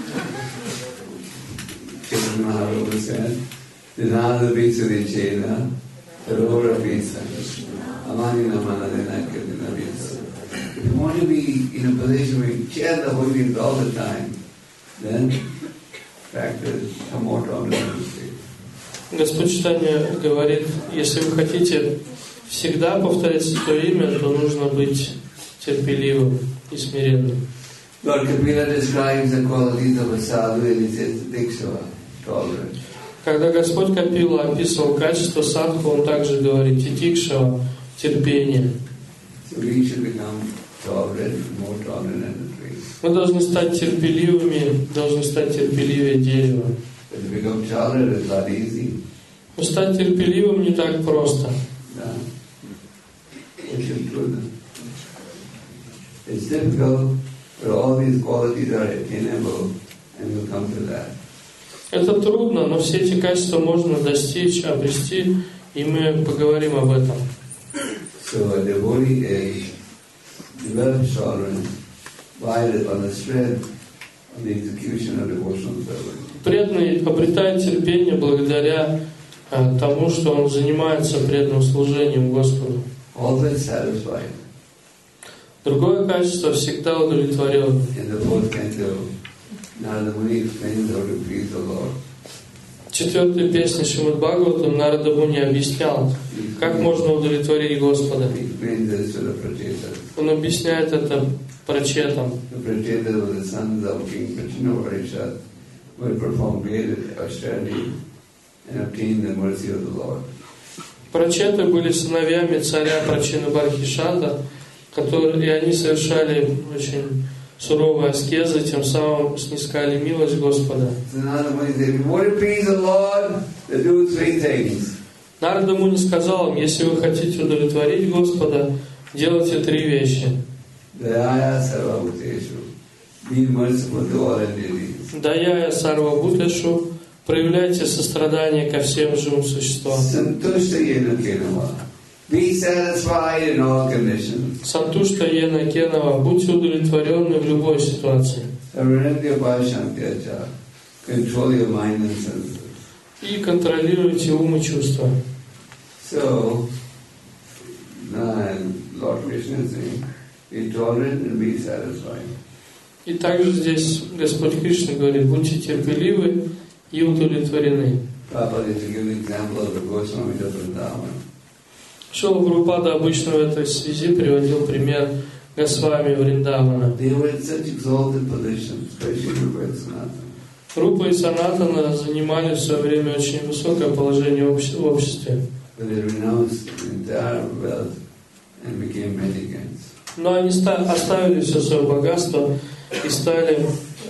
A: Krishna Mahaprabhu said, Dinada Visudicena, Tarora Visa, Amanina Manadina Kirtina Visa. If you want to be in a position where you chant the holy names all the time, then practice come out on the state.
B: Господь Чайтанья говорит, если вы хотите всегда повторять Святое Имя, то нужно быть терпеливым и смиренным.
A: Lord Kapila describes the qualities of a sadhu and he says Diksha, tolerant.
B: Когда Господь Капила описывал качество садху, он также говорит титикшава, терпение.
A: So we should become tolerant, more tolerant than the tree.
B: Мы должны стать терпеливыми, должны стать терпеливее дерева.
A: But to become tolerant is not easy.
B: Но стать терпеливым не так просто.
A: Yeah. It should do that. It's difficult, but all these qualities are attainable, and we'll come to that.
B: Это трудно, но все эти качества можно достичь, обрести, и мы поговорим об этом.
A: So a devotee is develops tolerance by the, on the strength of the execution of devotional service.
B: Преданный обретает терпение благодаря а, тому, что он занимается преданным служением Господу.
A: Always satisfied.
B: Другое качество всегда удовлетворен.
A: In the fourth canto, Narada Muni explains how to please the Lord.
B: В четвертой песне Шримад Бхагаватам Нарада Муни объяснял, как можно удовлетворить Господа.
A: He explains this to the Prachetas.
B: Он объясняет это прачетам.
A: The Prachetas were the sons of King Prachinavarishad, who had performed great austerity and obtained the mercy of the Lord.
B: Прачеты были сыновьями царя Прачина Бархишата, которые, и они совершали очень суровые аскезы, тем самым снискали милость Господа. Нарада Муни сказал им, если вы хотите удовлетворить Господа, делайте три вещи. Даяя Сарва Бхутешу, проявляйте сострадание ко всем живым существам.
A: Be satisfied in all conditions.
B: Сантушта Йена Кенава, будьте удовлетворены в любой ситуации.
A: Control your mind and senses.
B: И контролируйте ум и чувства.
A: So, Lord Krishna is saying, be tolerant and be satisfied.
B: И также здесь Господь Кришна говорит, будьте терпеливы и удовлетворены.
A: Prabhupada is to give an example of the Goswami of Vrindavan.
B: Шрила Прабхупада обычно в этой связи приводил пример Госвами Вриндавана. Рупа и Санатана занимали в свое время очень высокое положение в обществе. Но они оставили все свое богатство и стали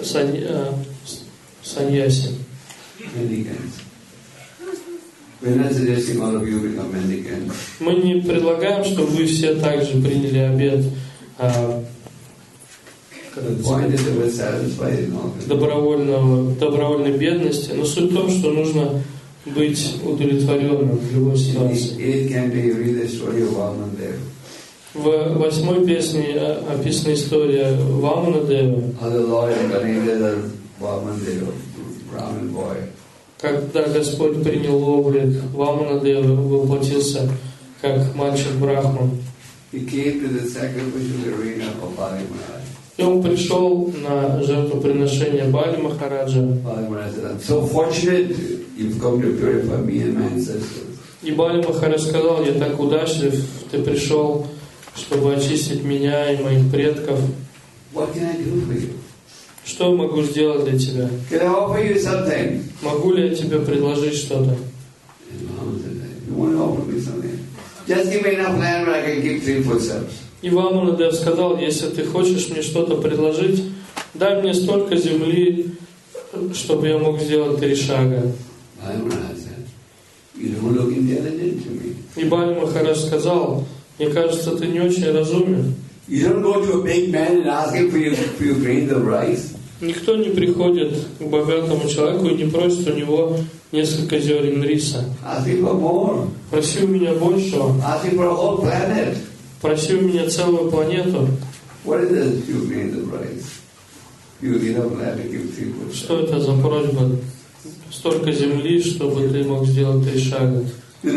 B: саньяси. Мы не предлагаем, чтобы вы все также приняли обет а, добровольного, добровольной бедности, но суть в том, что нужно быть удовлетворенным в любой ситуации. В восьмой песне описана история Ваманадева. Когда Господь принял облик Ваманадева, воплотился как мальчик-брахман. И он пришел на жертвоприношение Бали Махараджа. И Бали Махарадж сказал, я так удачлив, ты пришел, чтобы очистить меня и моих предков. Что я могу сделать для тебя? Могу ли я тебе предложить что-то? И Ваманадев сказал, если ты хочешь мне что-то предложить, дай мне столько земли, чтобы я мог сделать три шага. И Бали Махарадж сказал, мне кажется, ты не очень разумен. Никто не приходит к богатому человеку и не просит у него несколько зерен риса. Проси у меня большего. Проси у меня целую планету. Что это за просьба? Столько земли, чтобы ты мог сделать три шага.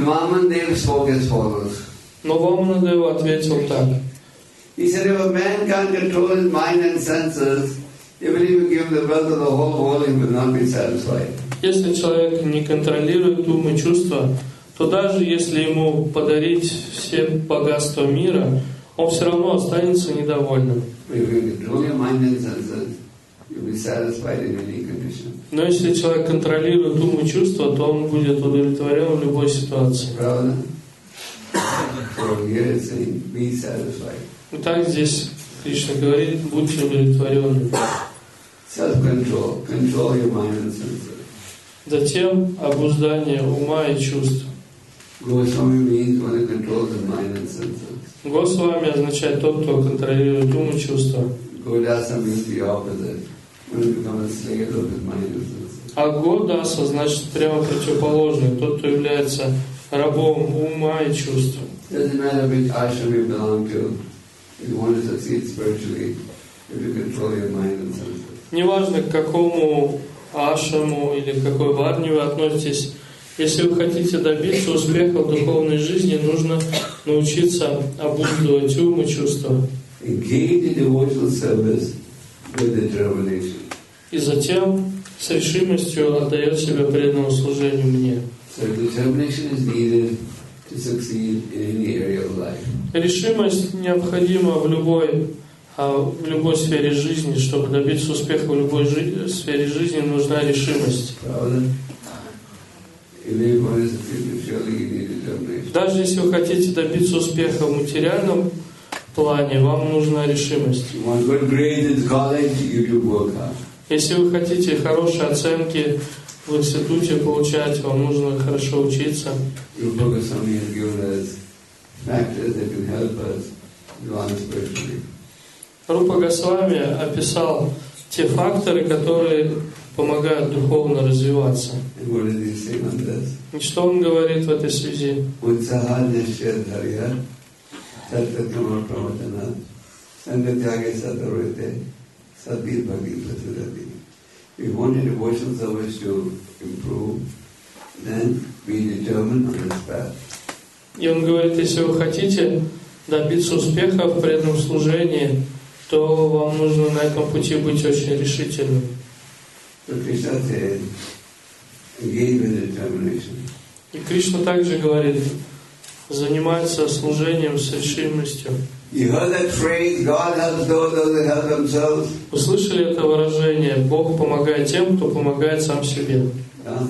B: Но Ваманадева ответил так.
A: He said, if a man can't control his mind and senses, Even if you give the wealth of the whole world, he will not be satisfied.
B: Если человек не контролирует ум и чувства, то даже если ему подарить все богатства мира, он все равно останется недовольным. Но если человек контролирует ум и чувства, то он будет удовлетворен в любой ситуации. Итак, здесь Кришна говорит, будьте удовлетворены. Затем обуздание ума и чувств. Госвами означает тот, кто контролирует ум и чувства. А Годаса значит прямо противоположный, тот, кто является рабом ума и чувств. Неважно, к какому ашраму или к какой варне вы относитесь, если вы хотите добиться успеха в духовной жизни, нужно научиться обуздывать ум и чувства. И затем с решимостью отдает себя преданному служению мне. Решимость необходима в любой, в любой сфере жизни. Чтобы добиться успеха в любой жи- сфере жизни, нужна решимость. Даже если вы хотите добиться успеха в материальном плане, вам нужна решимость. Если вы хотите хорошие оценки в институте получать, вам нужно хорошо учиться. Рупа Госвами описал те факторы, которые помогают духовно развиваться. И что он говорит в этой связи?
A: We want a devotional service to improve, then be determined on this path.
B: И он говорит, если вы хотите добиться успеха в преданном служении, то вам нужно на этом пути быть очень решительным.
A: So Krishna said, engage with determination.
B: И Кришна также говорит, заниматься служением с решимостью.
A: You heard that phrase, God helps those who help themselves.
B: Вы слышали это выражение? Бог помогает тем, кто помогает сам себе.
A: Yeah.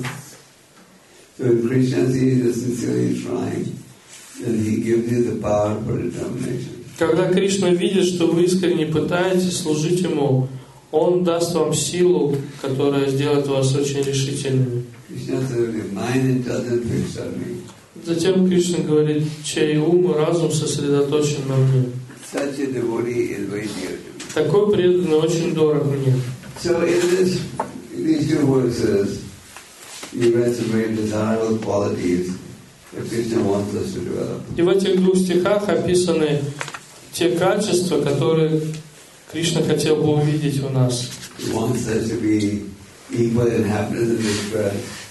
A: So if Krishna sees you sincerely trying, then he gives you the power for determination.
B: Когда Кришна видит, что вы искренне пытаетесь служить Ему, Он даст вам силу, которая сделает вас очень решительными.
A: Krishna says, if mind doesn't fix on me.
B: Затем Кришна говорит, чей ум и разум сосредоточен на мне.
A: Such a devotee is very dear to me.
B: Такой преданный очень дорог мне.
A: So in this, in these two verses, you read some very desirable qualities that Krishna wants us to develop.
B: И в этих двух стихах описаны те качества, которые Кришна хотел бы увидеть у нас.
A: He wants us to be equal in happiness and distress.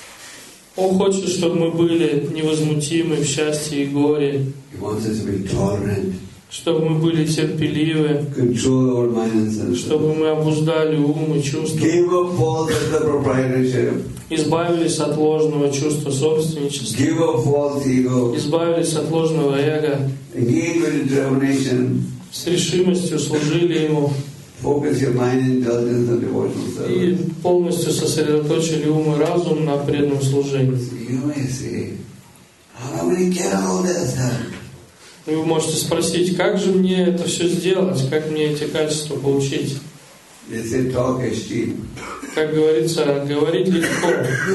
B: Он хочет, чтобы мы были невозмутимы в счастье и горе,
A: He wants us to be tolerant,
B: чтобы мы были терпеливы,
A: control our mind and senses,
B: чтобы мы обуздали ум и чувства,
A: give up false sense of proprietorship,
B: избавились от ложного чувства собственничества,
A: give up false ego,
B: избавились от ложного эго,
A: engage with determination,
B: с решимостью служили Ему
A: focus your mind and intelligence on devotional
B: и
A: service.
B: полностью сосредоточили ум и разум на преданном служении.
A: So you may say, how am I going to get all this done?
B: И вы можете спросить, как же мне это все сделать, как мне эти качества получить?
A: They say talk is cheap.
B: Как говорится, говорить легко.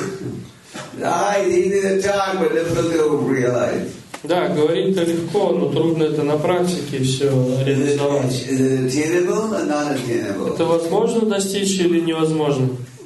A: Ah, it's easy to talk, but difficult to realize.
B: Да, говорить-то легко, но трудно это на практике все реализовать.
A: Is it attainable or not attainable?
B: Это возможно достичь или невозможно?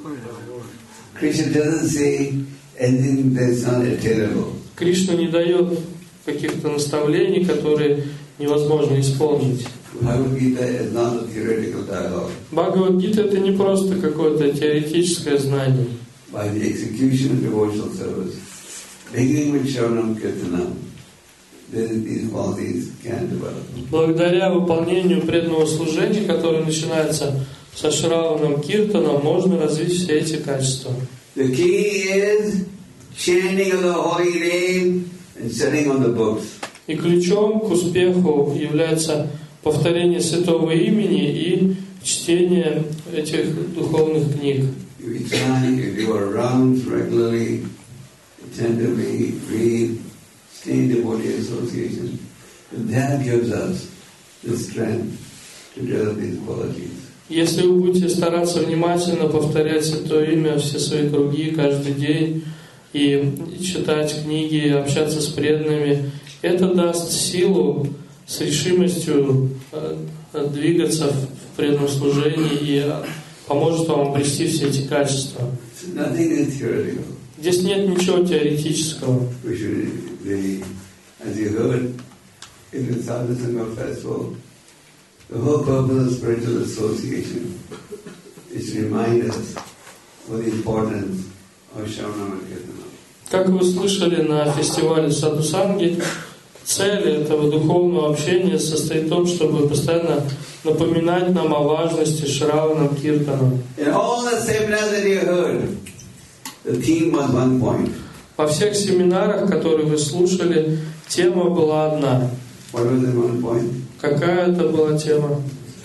A: Krishna doesn't say anything that's not attainable.
B: Кришна не дает каких-то наставлений, которые невозможно исполнить.
A: Bhagavad-gita is not a theoretical dialogue.
B: Бхагавад-гита — это не просто какое-то теоретическое знание.
A: By the execution of devotional service, beginning with Shravanam Kirtanam, these qualities can develop.
B: Благодаря выполнению преданного служения, которое начинается со Шраванам Киртаном можно развить все эти качества.
A: The key is chanting of the holy name and sitting on the books.
B: И ключом к успеху является повторение святого имени и чтение этих духовных книг.
A: If you chant, if you are rounds regularly, attentively, read, stay in devotee association, and that gives us the strength to develop these qualities.
B: Если вы будете стараться внимательно повторять святое имя все свои круги каждый день и читать книги, общаться с преданными, это даст силу с решимостью двигаться в преданном служении и поможет вам обрести все эти качества. Здесь нет ничего теоретического.
A: The whole purpose of spiritual association is to remind us of the importance of Shravanam and Kirtanam.
B: Как вы слышали на фестивале Садхусанги, цель этого духовного общения состоит в том, чтобы постоянно напоминать нам о важности Шраванам Киртанам.
A: In all the seminars that you heard, the theme was one point.
B: Во всех семинарах, которые вы слушали, тема была одна.
A: What was the one point?
B: Какая это была тема?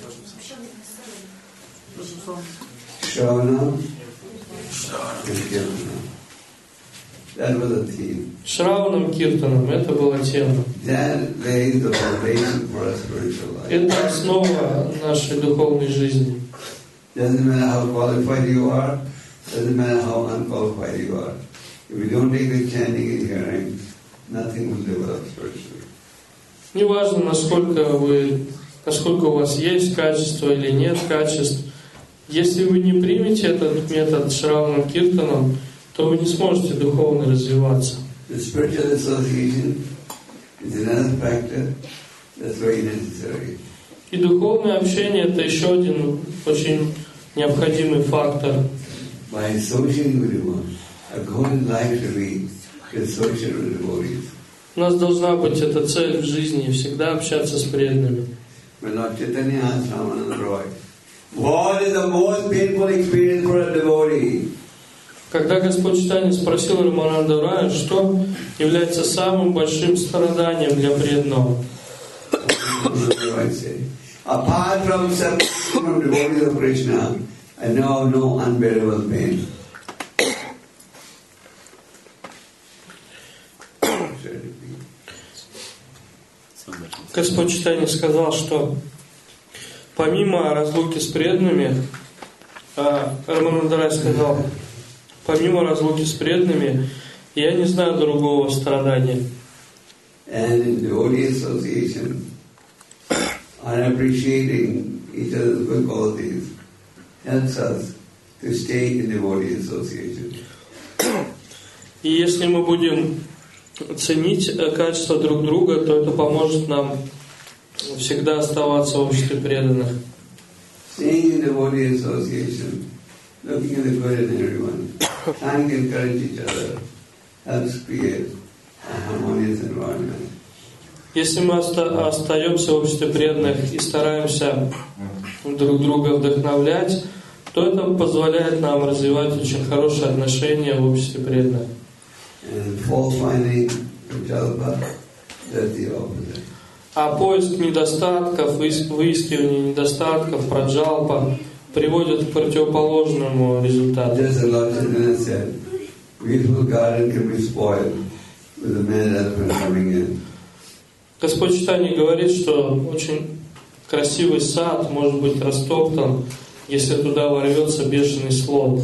A: Shravanam and Kirtanam. That was the theme.
B: Шраванам Киртанам, это была тема.
A: That lays the foundation for our spiritual life.
B: Это основа нашей духовной жизни.
A: Doesn't matter how qualified you are, doesn't matter how unqualified you are. If you don't take the chanting and hearing, nothing will develop spiritually.
B: Неважно, насколько вы, насколько у вас есть качество или нет качеств, если вы не примете этот метод Шраванам Киртаном, то вы не сможете духовно развиваться.
A: The spiritual association is another factor that's very necessary.
B: И духовное общение — это еще один очень необходимый фактор.
A: By associating with one, our goal in life should be to associate with devotees.
B: У нас должна быть эта цель в жизни — всегда общаться с преданными.
A: When Lord Chaitanya asked Ramananda Roy, what is the most painful experience for a devotee?
B: Когда Господь Чайтанья спросил Рамананду Рая, что является самым большим страданием для преданного,
A: apart from separation from devotees of Krishna, I know no unbearable pain.
B: Господь Чайтанья сказал, что помимо разлуки с преданными, Рамананда Рай сказал, помимо разлуки с преданными, я не знаю другого страдания.
A: And in devotee association, on appreciating each other's good qualities, helps us to stay in devotee association.
B: И если мы будем ценить качества друг друга, то это поможет нам всегда оставаться в обществе преданных.
A: Staying in devotee association, looking at the good in everyone, trying to encourage each other, helps create a harmonious environment.
B: Если мы оста- остаемся в обществе преданных и стараемся друг друга вдохновлять, то это позволяет нам развивать очень хорошие отношения в обществе преданных.
A: And fault finding, Prajalpa, that's the opposite.
B: А поиск недостатков, выискивание недостатков, праджалпа приводит к противоположному результату.
A: Just as Lord Chaitanya said, beautiful garden can be spoiled with a mad elephant coming in.
B: Господь Чайтанья говорит, что очень красивый сад может быть растоптан, если туда ворвется бешеный слон.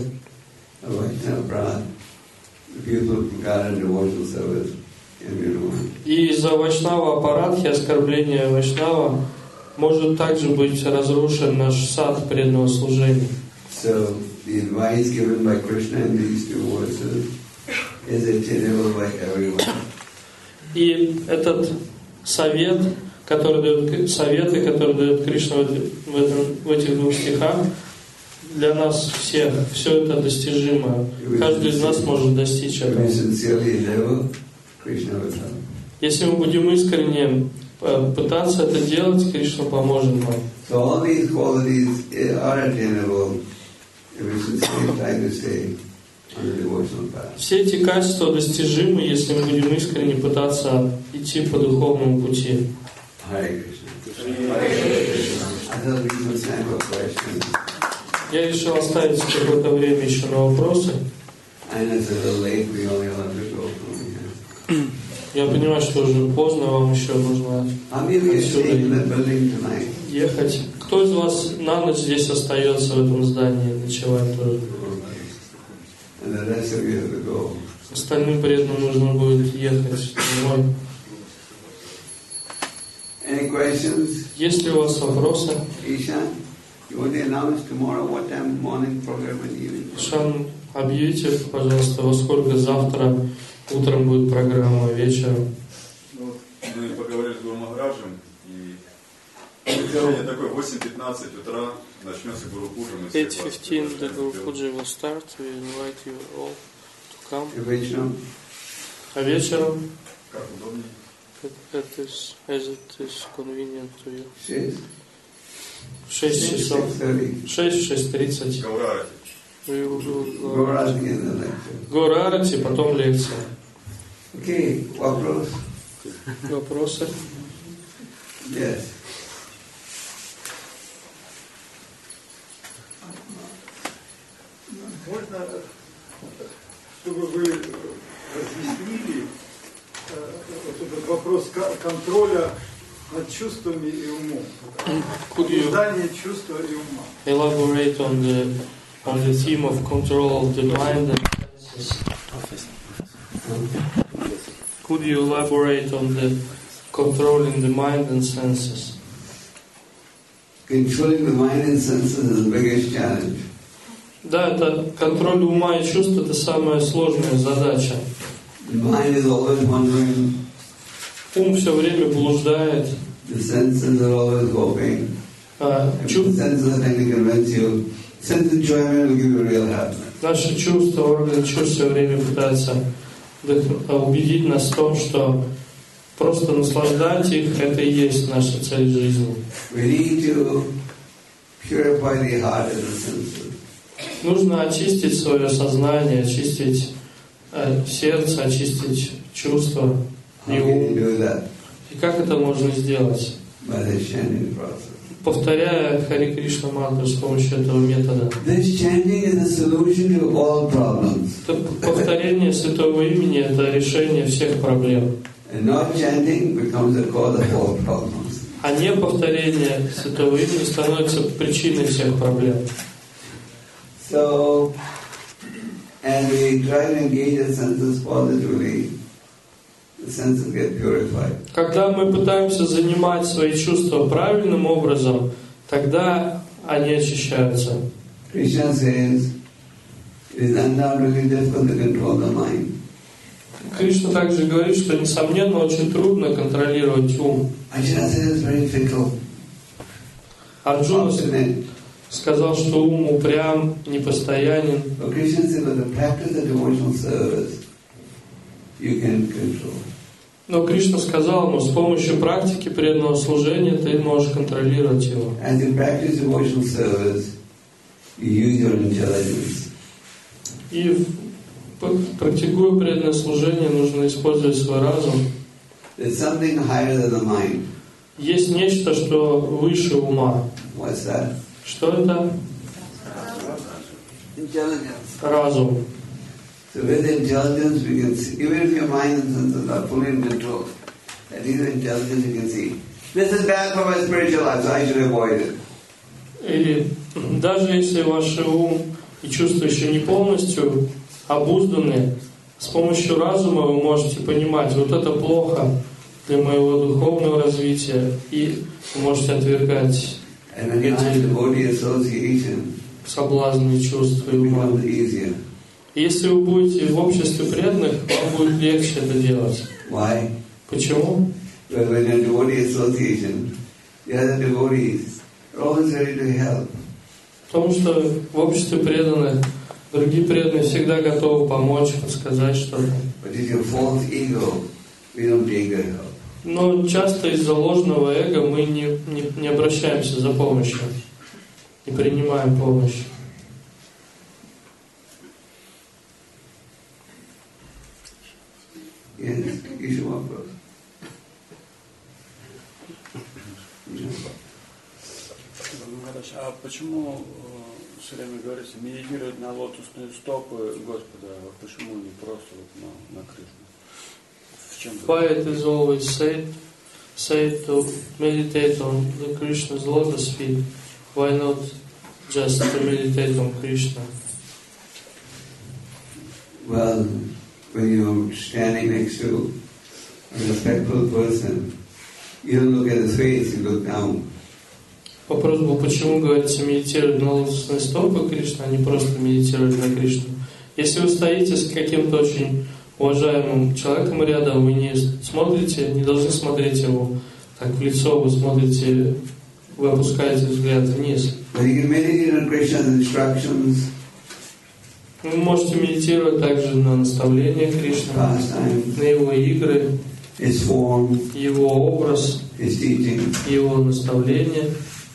B: И из-за Вайшнава аппаратхи, оскорбления Вайшнава, может также быть разрушен наш сад преданного служения.
A: So, the advice given by Krishna in these two verses is attainable by everyone.
B: И этот совет, который дает, советы, которые дает Кришна в, этом, в этих двух стихах, для нас всех, все это достижимо. Каждый из нас может достичь этого. Если мы будем искренне пытаться это делать, Кришна поможет нам.
A: So all these qualities are attainable if we sincerely try to stay on the devotional path.
B: Все эти качества достижимы, если мы будем искренне пытаться идти по духовному пути.
A: Hare Krishna. Hare Krishna. I thought we would time for questions.
B: Я решил оставить какое-то время еще на вопросы.
A: And it's a little late, we only have to go from here.
B: Я понимаю, что уже поздно, вам еще нужно отсюда ехать. Кто из вас на ночь здесь остается в этом здании, ночевать тоже? Остальным преданным нужно будет ехать домой. Есть ли у вас вопросы? Шан, объявите, пожалуйста, во сколько завтра утром будет программа, вечером.
C: Ну, мы поговорили с Гуру Махараджем, и решение такое, восемь пятнадцать утра начнется Гуру Пуджа.
B: eight fifteen the Guru Puja will start. We invite you all to come.
A: Вечером?
B: А вечером?
C: Как удобнее.
B: It is, as it is convenient to you.
A: Шесть?
B: В шесть часов. шесть, шесть тридцать.
C: Гаурарати.
B: Гаурарати, потом лекция.
A: Окей, okay. Вопрос?
B: Вопросы?
A: Yes.
D: Можно, чтобы вы разъяснили вот этот вопрос контроля над чувствами и умом. Обуздание чувства и ума.
B: Elaborate on the on the theme of control of the mind and senses. Could you elaborate on the controlling the mind and senses?
A: Controlling the mind and senses is the biggest challenge.
B: Да, это контроль ума и чувств — это самая сложная задача.
A: The mind is always wandering.
B: Ум все время блуждает.
A: The senses are always hoping.
B: А, чу...
A: The senses are trying to convince you. Sense enjoyment will give you real happiness.
B: Наши чувства, органы чувств все время пытаются убедить нас в том, что просто наслаждать их — это и есть наша цель жизни.
A: We need to purify the heart and the senses.
B: Нужно очистить свое сознание, очистить э, сердце, очистить чувства и ум. И как это можно сделать? Повторяя Хари Кришна мантру с помощью этого метода. Повторение святого имени — это решение всех проблем. А не повторение святого имени становится причиной всех проблем.
A: So, and we try to engage the senses positively, the senses get purified.
B: Когда мы пытаемся занимать свои чувства правильным образом, тогда они очищаются.
A: Krishna says, it is undoubtedly difficult to control the mind.
B: Кришна также говорит, что, несомненно, очень трудно контролировать ум.
A: Arjuna says it's very fickle.
B: Арджуна сказал, что ум упрям, непостоянен.
A: But Krishna said, with the practice of devotional service, you can control.
B: Но Кришна сказал ему, с помощью практики преданного служения ты можешь контролировать его.
A: As you practice devotional service, you use your intelligence.
B: И практикуя преданное служение, нужно использовать свой разум.
A: There's something higher than the mind.
B: Есть нечто, что выше ума.
A: What's that?
B: Что это?
A: Intelligence.
B: Разум.
A: So with intelligence we can see, even if your mind and senses are fully in control, at least with intelligence you can see, this is bad for my spiritual life, so I should avoid it.
B: И даже если ваш ум и чувства еще не полностью обузданы, с помощью разума вы можете понимать, вот это плохо для моего духовного развития, и вы можете отвергать соблазны чувств и ума. Если вы будете в обществе преданных, вам будет легче это делать.
A: Why?
B: Почему?
A: Well, when you're in devotee association, the other devotees are always ready to help.
B: Потому что в обществе преданных другие преданные всегда готовы помочь, подсказать что-то.
A: But if your false ego, we don't take their help.
B: Но часто из-за ложного эго мы не, не, не обращаемся за помощью, не принимаем помощь.
A: Yes, еще вопрос.
E: А почему э, все время говорится, медитировать на лотосные стопы Господа, а почему не просто вот на, на Кришну? В чем?
B: Why it is always said, said to meditate on the Krishna's lotus feet? Why not just to meditate on Krishna?
A: Well, when you're standing next to a respectful person, you don't look at his face, you look down.
B: Вопрос был, почему говорится медитировать на лотосные стопы Кришны, а не просто медитировать на Кришну. Если вы стоите с каким-то очень уважаемым человеком рядом, вы не смотрите, не должны смотреть его так в лицо, вы смотрите, вы опускаете взгляд вниз. Вы можете медитировать также на наставления Кришны, на его игры, его образ, его наставления.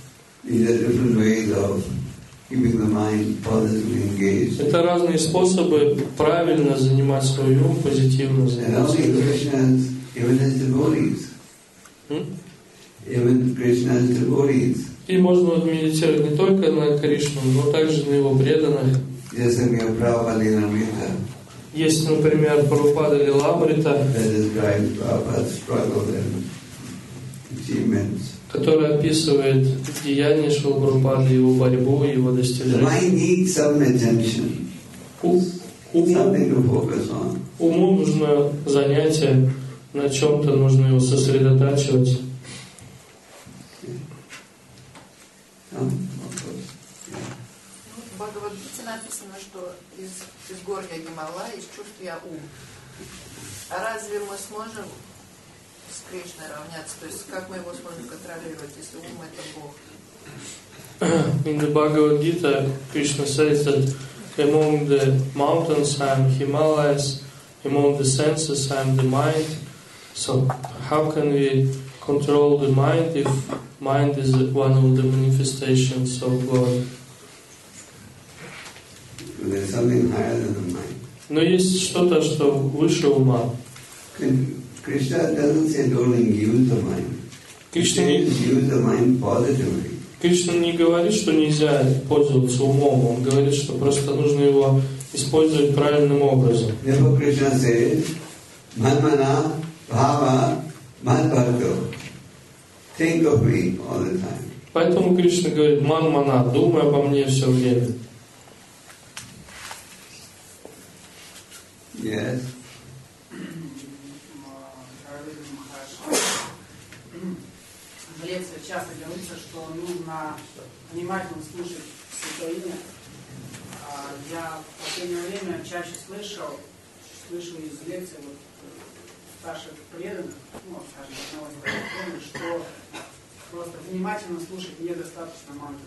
B: Это разные способы правильно занимать свой ум, позитивно заниматься. И можно медитировать не только на Кришну, но также на его преданных. Есть, например, Прабхупада Лиламрита, который описывает деяния Шрила Прабхупады, его борьбу, его достижения. Уму нужно занятие, на чем-то нужно его сосредотачивать.
F: В Бхагавад-гите написано, что из, из горья Гималая, из чувств я ум. А разве мы сможем с Кришной равняться? То есть как мы его сможем контролировать, если ум это Бог?
B: In the Bhagavad Gita, Krishna says that among the mountains I am Himalayas, among the senses I am the mind. So how can we control the mind if mind is one of the manifestations of God?
A: There's something higher than the mind.
B: Но есть что-то, что выше ума.
A: Krishna doesn't say don't use the mind.
B: Кришна
A: He
B: не,
A: says use the mind positively.
B: Кришна не говорит, что нельзя пользоваться умом. Он говорит, что просто нужно его использовать правильным образом.
A: Therefore Krishna says, Manmana Bhava Madbhakto. Think of me all the time.
B: Поэтому Кришна говорит, ман-мана, думай обо мне все время.
A: Yes.
G: В лекциях часто говорится, что нужно внимательно слушать Святое Имя. Я в последнее время чаще слышал, слышал из лекций вот, старших преданных, ну, скажем, одного из преданных, что просто внимательно слушать недостаточно мантры.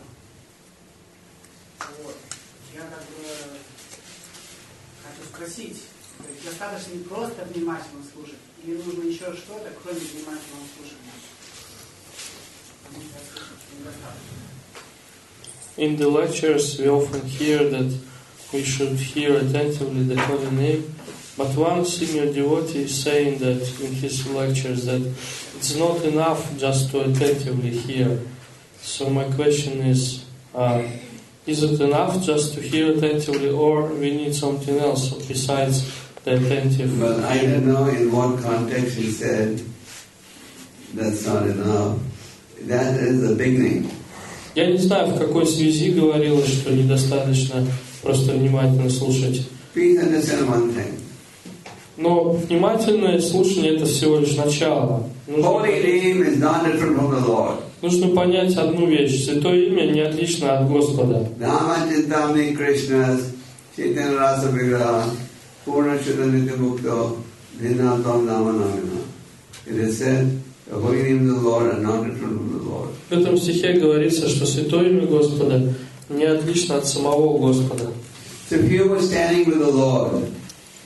G: Вот. Я как бы хочу спросить, то есть достаточно не просто внимательно слушать, или нужно еще что-то, кроме внимательного слушания?
B: In the lectures, we often hear that we should hear attentively the holy name, but one senior devotee is saying that in his lectures that it's not enough just to attentively hear. So my question is, uh, is it enough just to hear attentively, or we need something else besides the attentive?
A: Well, I don't know in what context he said that's not enough. That is the beginning.
B: Я не знаю, в какой связи говорилось, что недостаточно просто внимательно слушать.
A: Please understand one thing.
B: Но внимательное слушание — это всего лишь начало. Нужно
A: Holy
B: понять,
A: name is not different from the Lord.
B: нужно понять одну вещь. Святое имя не отлично от Господа.
A: Dhamma Chintamani Krishnas Chaitanya Rasa Vigraha Purna Chidanitya Mukto Dhinatam Nama Namina. It is said, the holy name of the Lord are not different from the Lord.
B: В этом стихе говорится, что святое имя Господа не отлично от самого Господа.
A: So if you were standing with the Lord,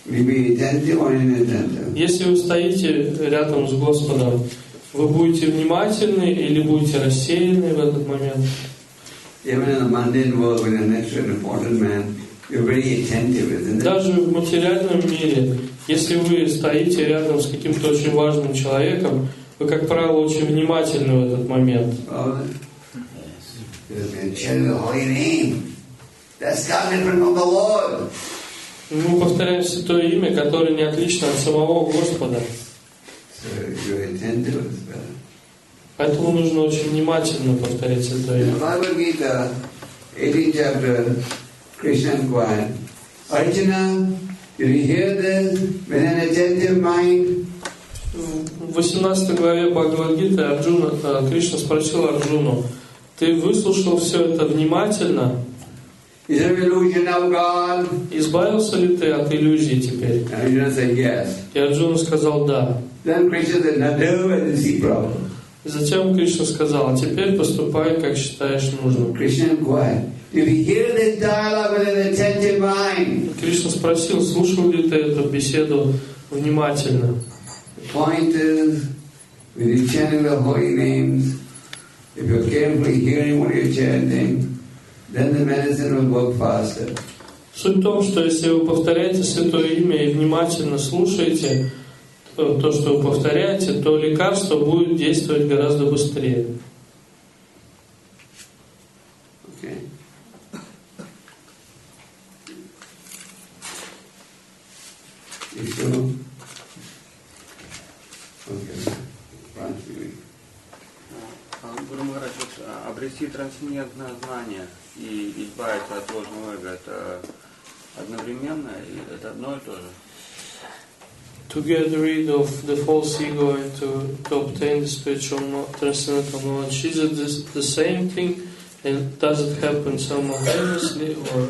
A: Will you be attentive or inattentive?
B: Если вы стоите рядом с Господом, вы будете внимательны или будете рассеяны в этот момент?
A: Even in the mundane world, when you're next to an important man, you're very attentive, isn't it?
B: Даже в материальном мире, если вы стоите рядом с каким-то очень важным человеком, вы, как правило, очень внимательны в этот момент.
A: Oh, you're chanting the holy name. That's coming from the Lord.
B: Мы повторяем святое имя, которое не отлично от самого Господа.
A: So you're attentive as well.
B: Поэтому нужно очень внимательно повторять святое
A: In
B: имя.
A: Bhagavad Gita, eighteenth chapter, Krishna inquired, Arjuna, did you hear this with an attentive mind?
B: В восемнадцатой главе Бхагавад-гиты Арджуна, Кришна спросил Арджуну: ты выслушал все это внимательно?
A: Is there illusion of God?
B: Избавился ли ты от иллюзий теперь?
A: Arjuna said yes.
B: И Арджуна сказал да.
A: Then Krishna said, now do and see problem.
B: И затем Кришна сказал: а теперь поступай, как считаешь нужным.
A: Krishna inquired, did you hear this dialogue with an attentive mind?
B: Кришна спросил: слушал ли ты эту беседу внимательно?
A: The point is, when you're chanting the holy names, if you're carefully hearing what you're chanting, then the medicine will work faster.
B: Суть в том, что если вы повторяете святое имя и внимательно слушаете то, то, что вы повторяете, то лекарство будет действовать гораздо быстрее.
A: Okay. Еще? Okay. Right.
E: Гуру Махарадж, вот, обрести трансцендентное знание и избавиться от ложного эго, это одновременно, и это одно и то же?
B: To get rid of the false ego and to, to obtain the spiritual no, transcendental knowledge, is it this, the same thing, and does it happen simultaneously, or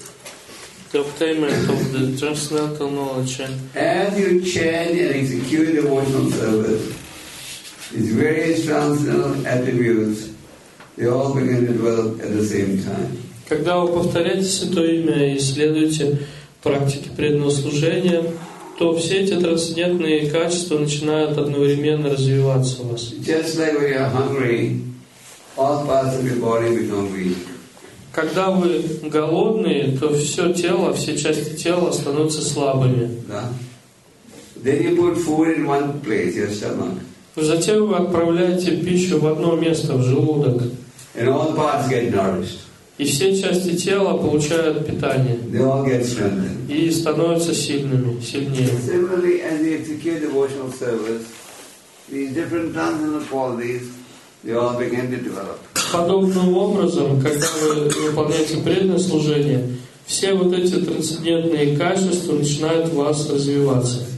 B: the obtainment of the transcendental knowledge? And
A: as you chant and execute devotional service, these various transcendental attributes, they all begin to develop at the same time.
B: когда вы повторяете святое имя и исследуете практики преданного служения, то все эти трансцендентные качества начинают одновременно развиваться у вас.
A: Just like when you're hungry, all parts of your body become weak.
B: Когда вы голодные, то все тело, все части тела становятся слабыми.
A: Yeah? Then you put food in one place, your stomach,
B: Затем вы отправляете пищу в одно место, в желудок,
A: and all parts get nourished.
B: и все части тела получают питание
A: They all get strengthened.
B: и становятся сильными, сильнее.
A: Similarly, as you execute devotional service, these different transcendental qualities, they all begin to develop.
B: Подобным образом, когда вы выполняете преданное служение, все вот эти трансцендентные качества начинают в вас развиваться.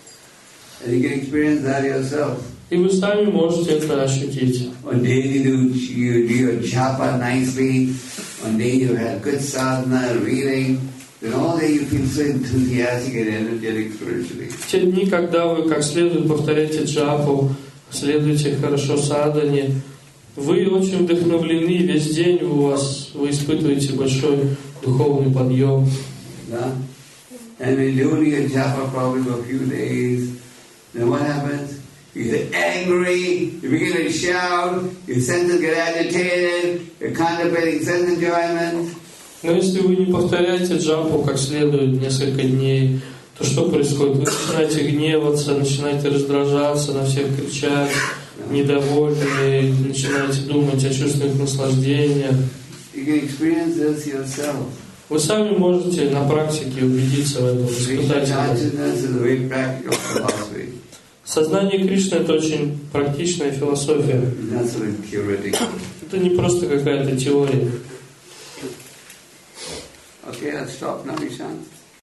A: And you can experience that yourself.
B: И вы сами можете это ощутить.
A: One day you do, you do your japa nicely, one day you have good sadhana, reading, then all day you feel so enthusiastic and energetic spiritually.
B: В те дни, когда вы как следует повторяете джапу, следуете хорошо садхане, вы очень вдохновлены, весь день у вас, вы испытываете большой духовный подъем.
A: Yeah? And when you do your japa probably for a few days, then what happens? You get angry, you begin to shout, your senses get agitated, you're contemplating sense enjoyment.
B: Но если вы не повторяете джапу как следует несколько дней, то что происходит? Вы начинаете гневаться, начинаете раздражаться, на всех кричать, недовольны, начинаете думать о чувственных наслаждениях.
A: You can experience this yourself.
B: Вы сами можете на практике убедиться в этом, испытать это.
A: Consciousness is a very practical philosophy.
B: Сознание Кришны — это очень практичная философия.
A: It's not sort of theoretical.
B: Это не просто какая-то теория.
A: Okay, let's stop now, Ishan.